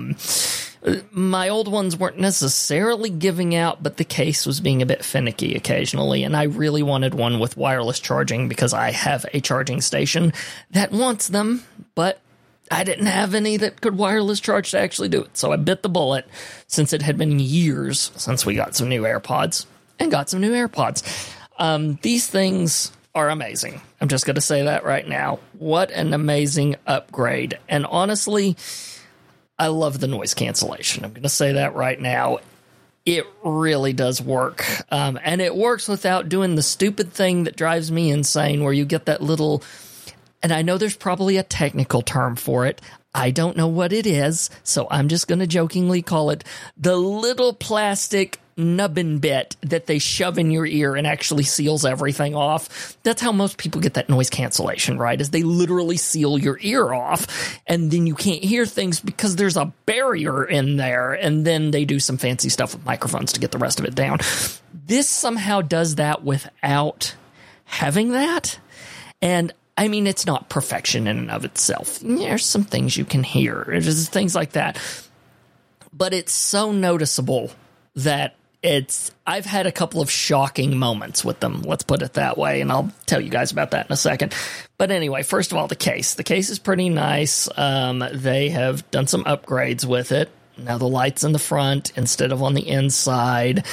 My old ones weren't necessarily giving out, but the case was being a bit finicky occasionally, and I really wanted one with wireless charging because I have a charging station that wants them, but I didn't have any that could wireless charge to actually do it. So I bit the bullet, since it had been years since we got some new AirPods, and got some new AirPods. These things are amazing. I'm just going to say that right now. What an amazing upgrade. And honestly, I love the noise cancellation. I'm going to say that right now. It really does work. And it works without doing the stupid thing that drives me insane, where you get that little, and I know there's probably a technical term for it. I don't know what it is, so I'm just going to jokingly call it the little plastic nubbin bit that they shove in your ear and actually seals everything off. That's how most people get that noise cancellation, right? Is they literally seal your ear off, and then you can't hear things because there's a barrier in there, and then they do some fancy stuff with microphones to get the rest of it down. This somehow does that without having that, and I mean, it's not perfection in and of itself. There's some things you can hear. There's things like that. But it's so noticeable that I've had a couple of shocking moments with them, let's put it that way, and I'll tell you guys about that in a second. But anyway, first of all, the case. The case is pretty nice. They have done some upgrades with it. Now the light's in the front instead of on the inside.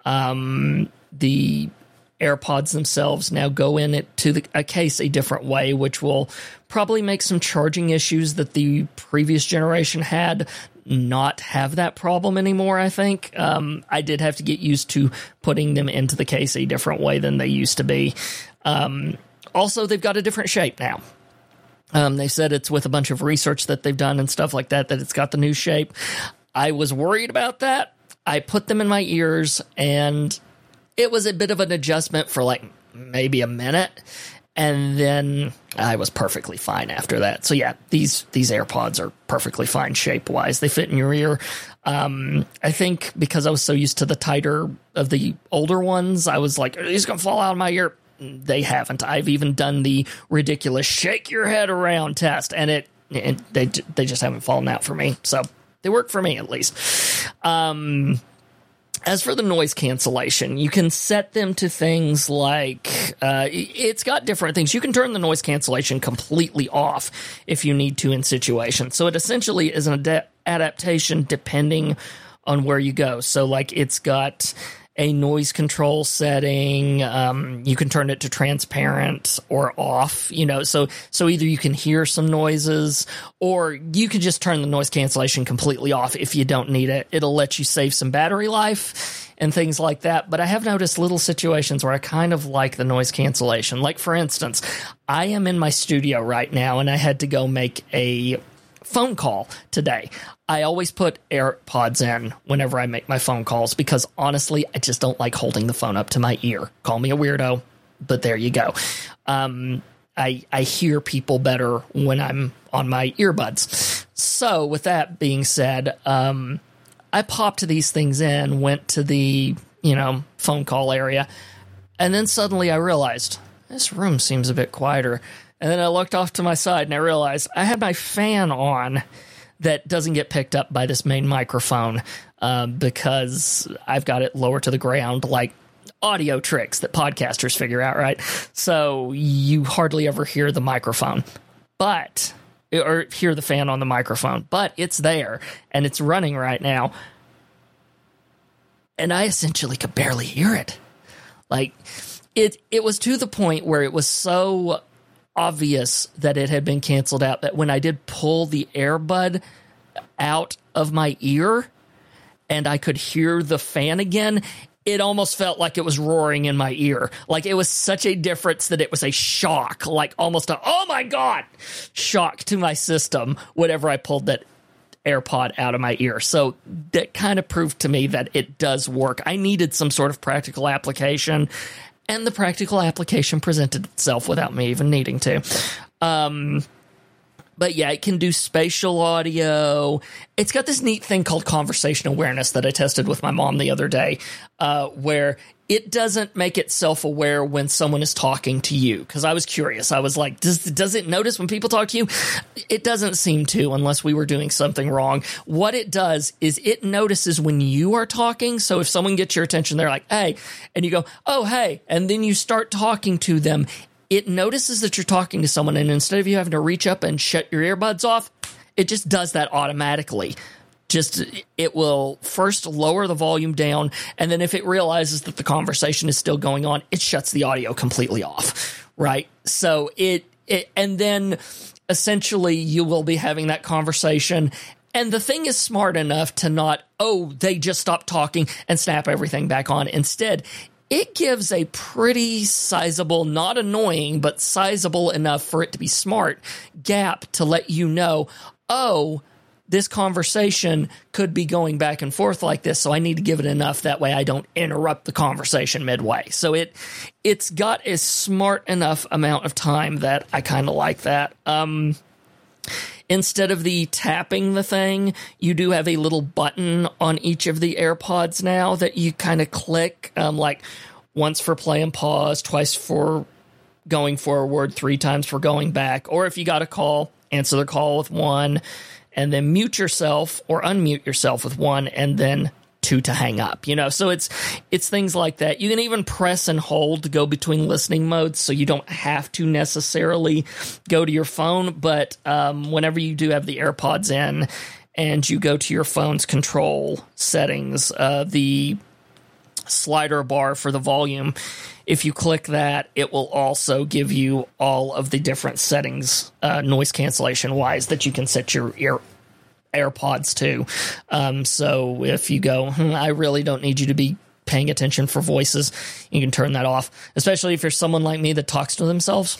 The AirPods themselves now go in it to a case a different way, which will probably make some charging issues that the previous generation had not have that problem anymore, I think. I did have to get used to putting them into the case a different way than they used to be. Also, they've got a different shape now. They said it's with a bunch of research that they've done and stuff like that it's got the new shape. I was worried about that. I put them in my ears, and it was a bit of an adjustment for like maybe a minute. And then I was perfectly fine after that. So yeah, these AirPods are perfectly fine shape-wise. They fit in your ear. I think because I was so used to the tighter of the older ones, I was like, are these going to fall out of my ear? They haven't. I've even done the ridiculous shake your head around test, and they just haven't fallen out for me. So they work for me, at least. As for the noise cancellation, you can set them to things like, it's got different things. You can turn the noise cancellation completely off if you need to in situations. So it essentially is an adaptation depending on where you go. So like it's got a noise control setting. You can turn it to transparent or off, so either you can hear some noises or you can just turn the noise cancellation completely off if you don't need it. It'll let you save some battery life and things like that. But I have noticed little situations where I kind of like the noise cancellation. Like, for instance, I am in my studio right now and I had to go make a phone call today. I always put AirPods in whenever I make my phone calls because honestly, I just don't like holding the phone up to my ear. Call me a weirdo, but there you go. I hear people better when I'm on my earbuds. So with that being said, I popped these things in, went to the, phone call area, and then suddenly I realized this room seems a bit quieter. And then I looked off to my side and I realized I had my fan on that doesn't get picked up by this main microphone because I've got it lower to the ground, like audio tricks that podcasters figure out, right? So you hardly ever hear the microphone, or hear the fan on the microphone, but it's there and it's running right now. And I essentially could barely hear it. Like it was to the point where it was so obvious that it had been canceled out that when I did pull the earbud out of my ear and I could hear the fan again, it almost felt like it was roaring in my ear. Like it was such a difference that it was a shock, like almost a, oh my God, shock to my system whenever I pulled that AirPod out of my ear. So that kind of proved to me that it does work. I needed some sort of practical application, and the practical application presented itself without me even needing to. But yeah, it can do spatial audio. It's got this neat thing called conversation awareness that I tested with my mom the other day, where it doesn't make it self-aware when someone is talking to you. Because I was curious. I was like, does it notice when people talk to you? It doesn't seem to, unless we were doing something wrong. What it does is it notices when you are talking. So if someone gets your attention, they're like, hey, and you go, oh, hey, and then you start talking to them. It notices that you're talking to someone, and instead of you having to reach up and shut your earbuds off, it just does that automatically. It will first lower the volume down, and then if it realizes that the conversation is still going on, it shuts the audio completely off, right? So and then essentially you will be having that conversation, and the thing is smart enough to not, they just stopped talking and snap everything back on. Instead, it gives a pretty sizable, not annoying, but sizable enough for it to be smart gap to let you know, this conversation could be going back and forth like this, so I need to give it enough that way I don't interrupt the conversation midway. So it's got a smart enough amount of time that I kind of like that. Instead of the tapping the thing, you do have a little button on each of the AirPods now that you kind of click, like once for play and pause, twice for going forward, 3 times for going back. Or if you got a call, answer the call with 1, and then mute yourself or unmute yourself with 1, and then 2 to hang up, so it's things like that. You can even press and hold to go between listening modes, so you don't have to necessarily go to your phone. But whenever you do have the AirPods in and you go to your phone's control settings, the slider bar for the volume, if you click that, it will also give you all of the different settings, noise cancellation wise, that you can set your AirPods to. So if you go, I really don't need you to be paying attention for voices, you can turn that off, especially if you're someone like me that talks to themselves.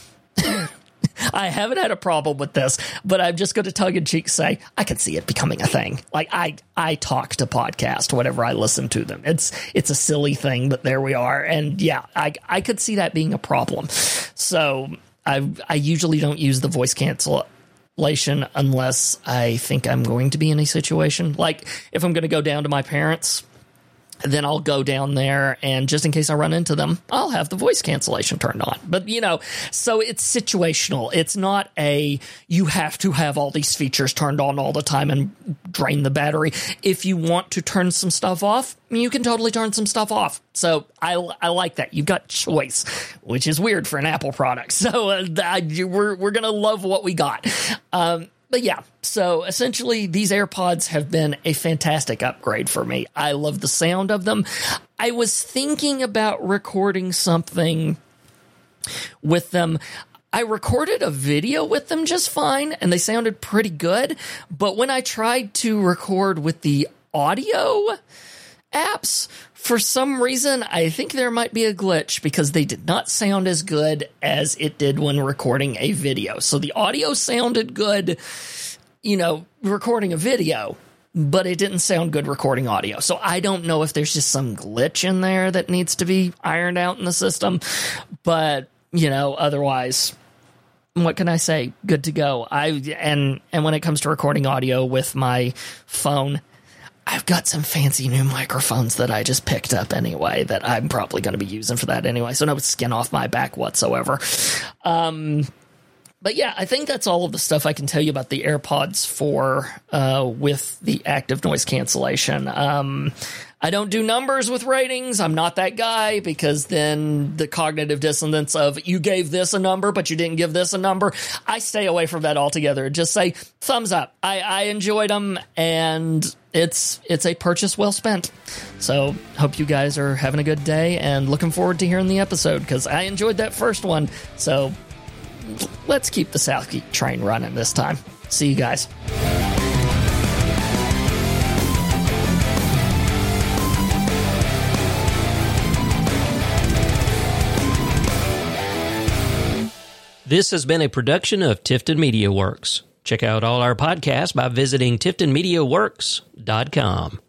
I haven't had a problem with this, but I'm just going to tongue-in-cheek say I can see it becoming a thing. Like I talk to podcasts whenever I listen to them. It's a silly thing, but there we are. And yeah, I could see that being a problem. So I usually don't use the voice cancellation unless I think I'm going to be in a situation. Like, if I'm going to go down to my parents', then I'll go down there, and just in case I run into them, I'll have the voice cancellation turned on. But, so it's situational. It's not you have to have all these features turned on all the time and drain the battery. If you want to turn some stuff off, you can totally turn some stuff off. So I like that. You've got choice, which is weird for an Apple product. So we're going to love what we got. But yeah, so essentially these AirPods have been a fantastic upgrade for me. I love the sound of them. I was thinking about recording something with them. I recorded a video with them just fine, and they sounded pretty good. But when I tried to record with the audio apps, for some reason, I think there might be a glitch because they did not sound as good as it did when recording a video. So the audio sounded good, recording a video, but it didn't sound good recording audio. So I don't know if there's just some glitch in there that needs to be ironed out in the system. But, otherwise, what can I say? Good to go. And when it comes to recording audio with my phone, I've got some fancy new microphones that I just picked up anyway that I'm probably going to be using for that anyway. So no skin off my back whatsoever. But yeah, I think that's all of the stuff I can tell you about the AirPods 4 with the active noise cancellation. I don't do numbers with ratings. I'm not that guy, because then the cognitive dissonance of you gave this a number, but you didn't give this a number. I stay away from that altogether. Just say thumbs up. I enjoyed them, and it's a purchase well spent. So hope you guys are having a good day and looking forward to hearing the episode, because I enjoyed that first one. So let's keep the South Geek train running this time. See you guys. This has been a production of Tifton Media Works. Check out all our podcasts by visiting TiftonMediaWorks.com.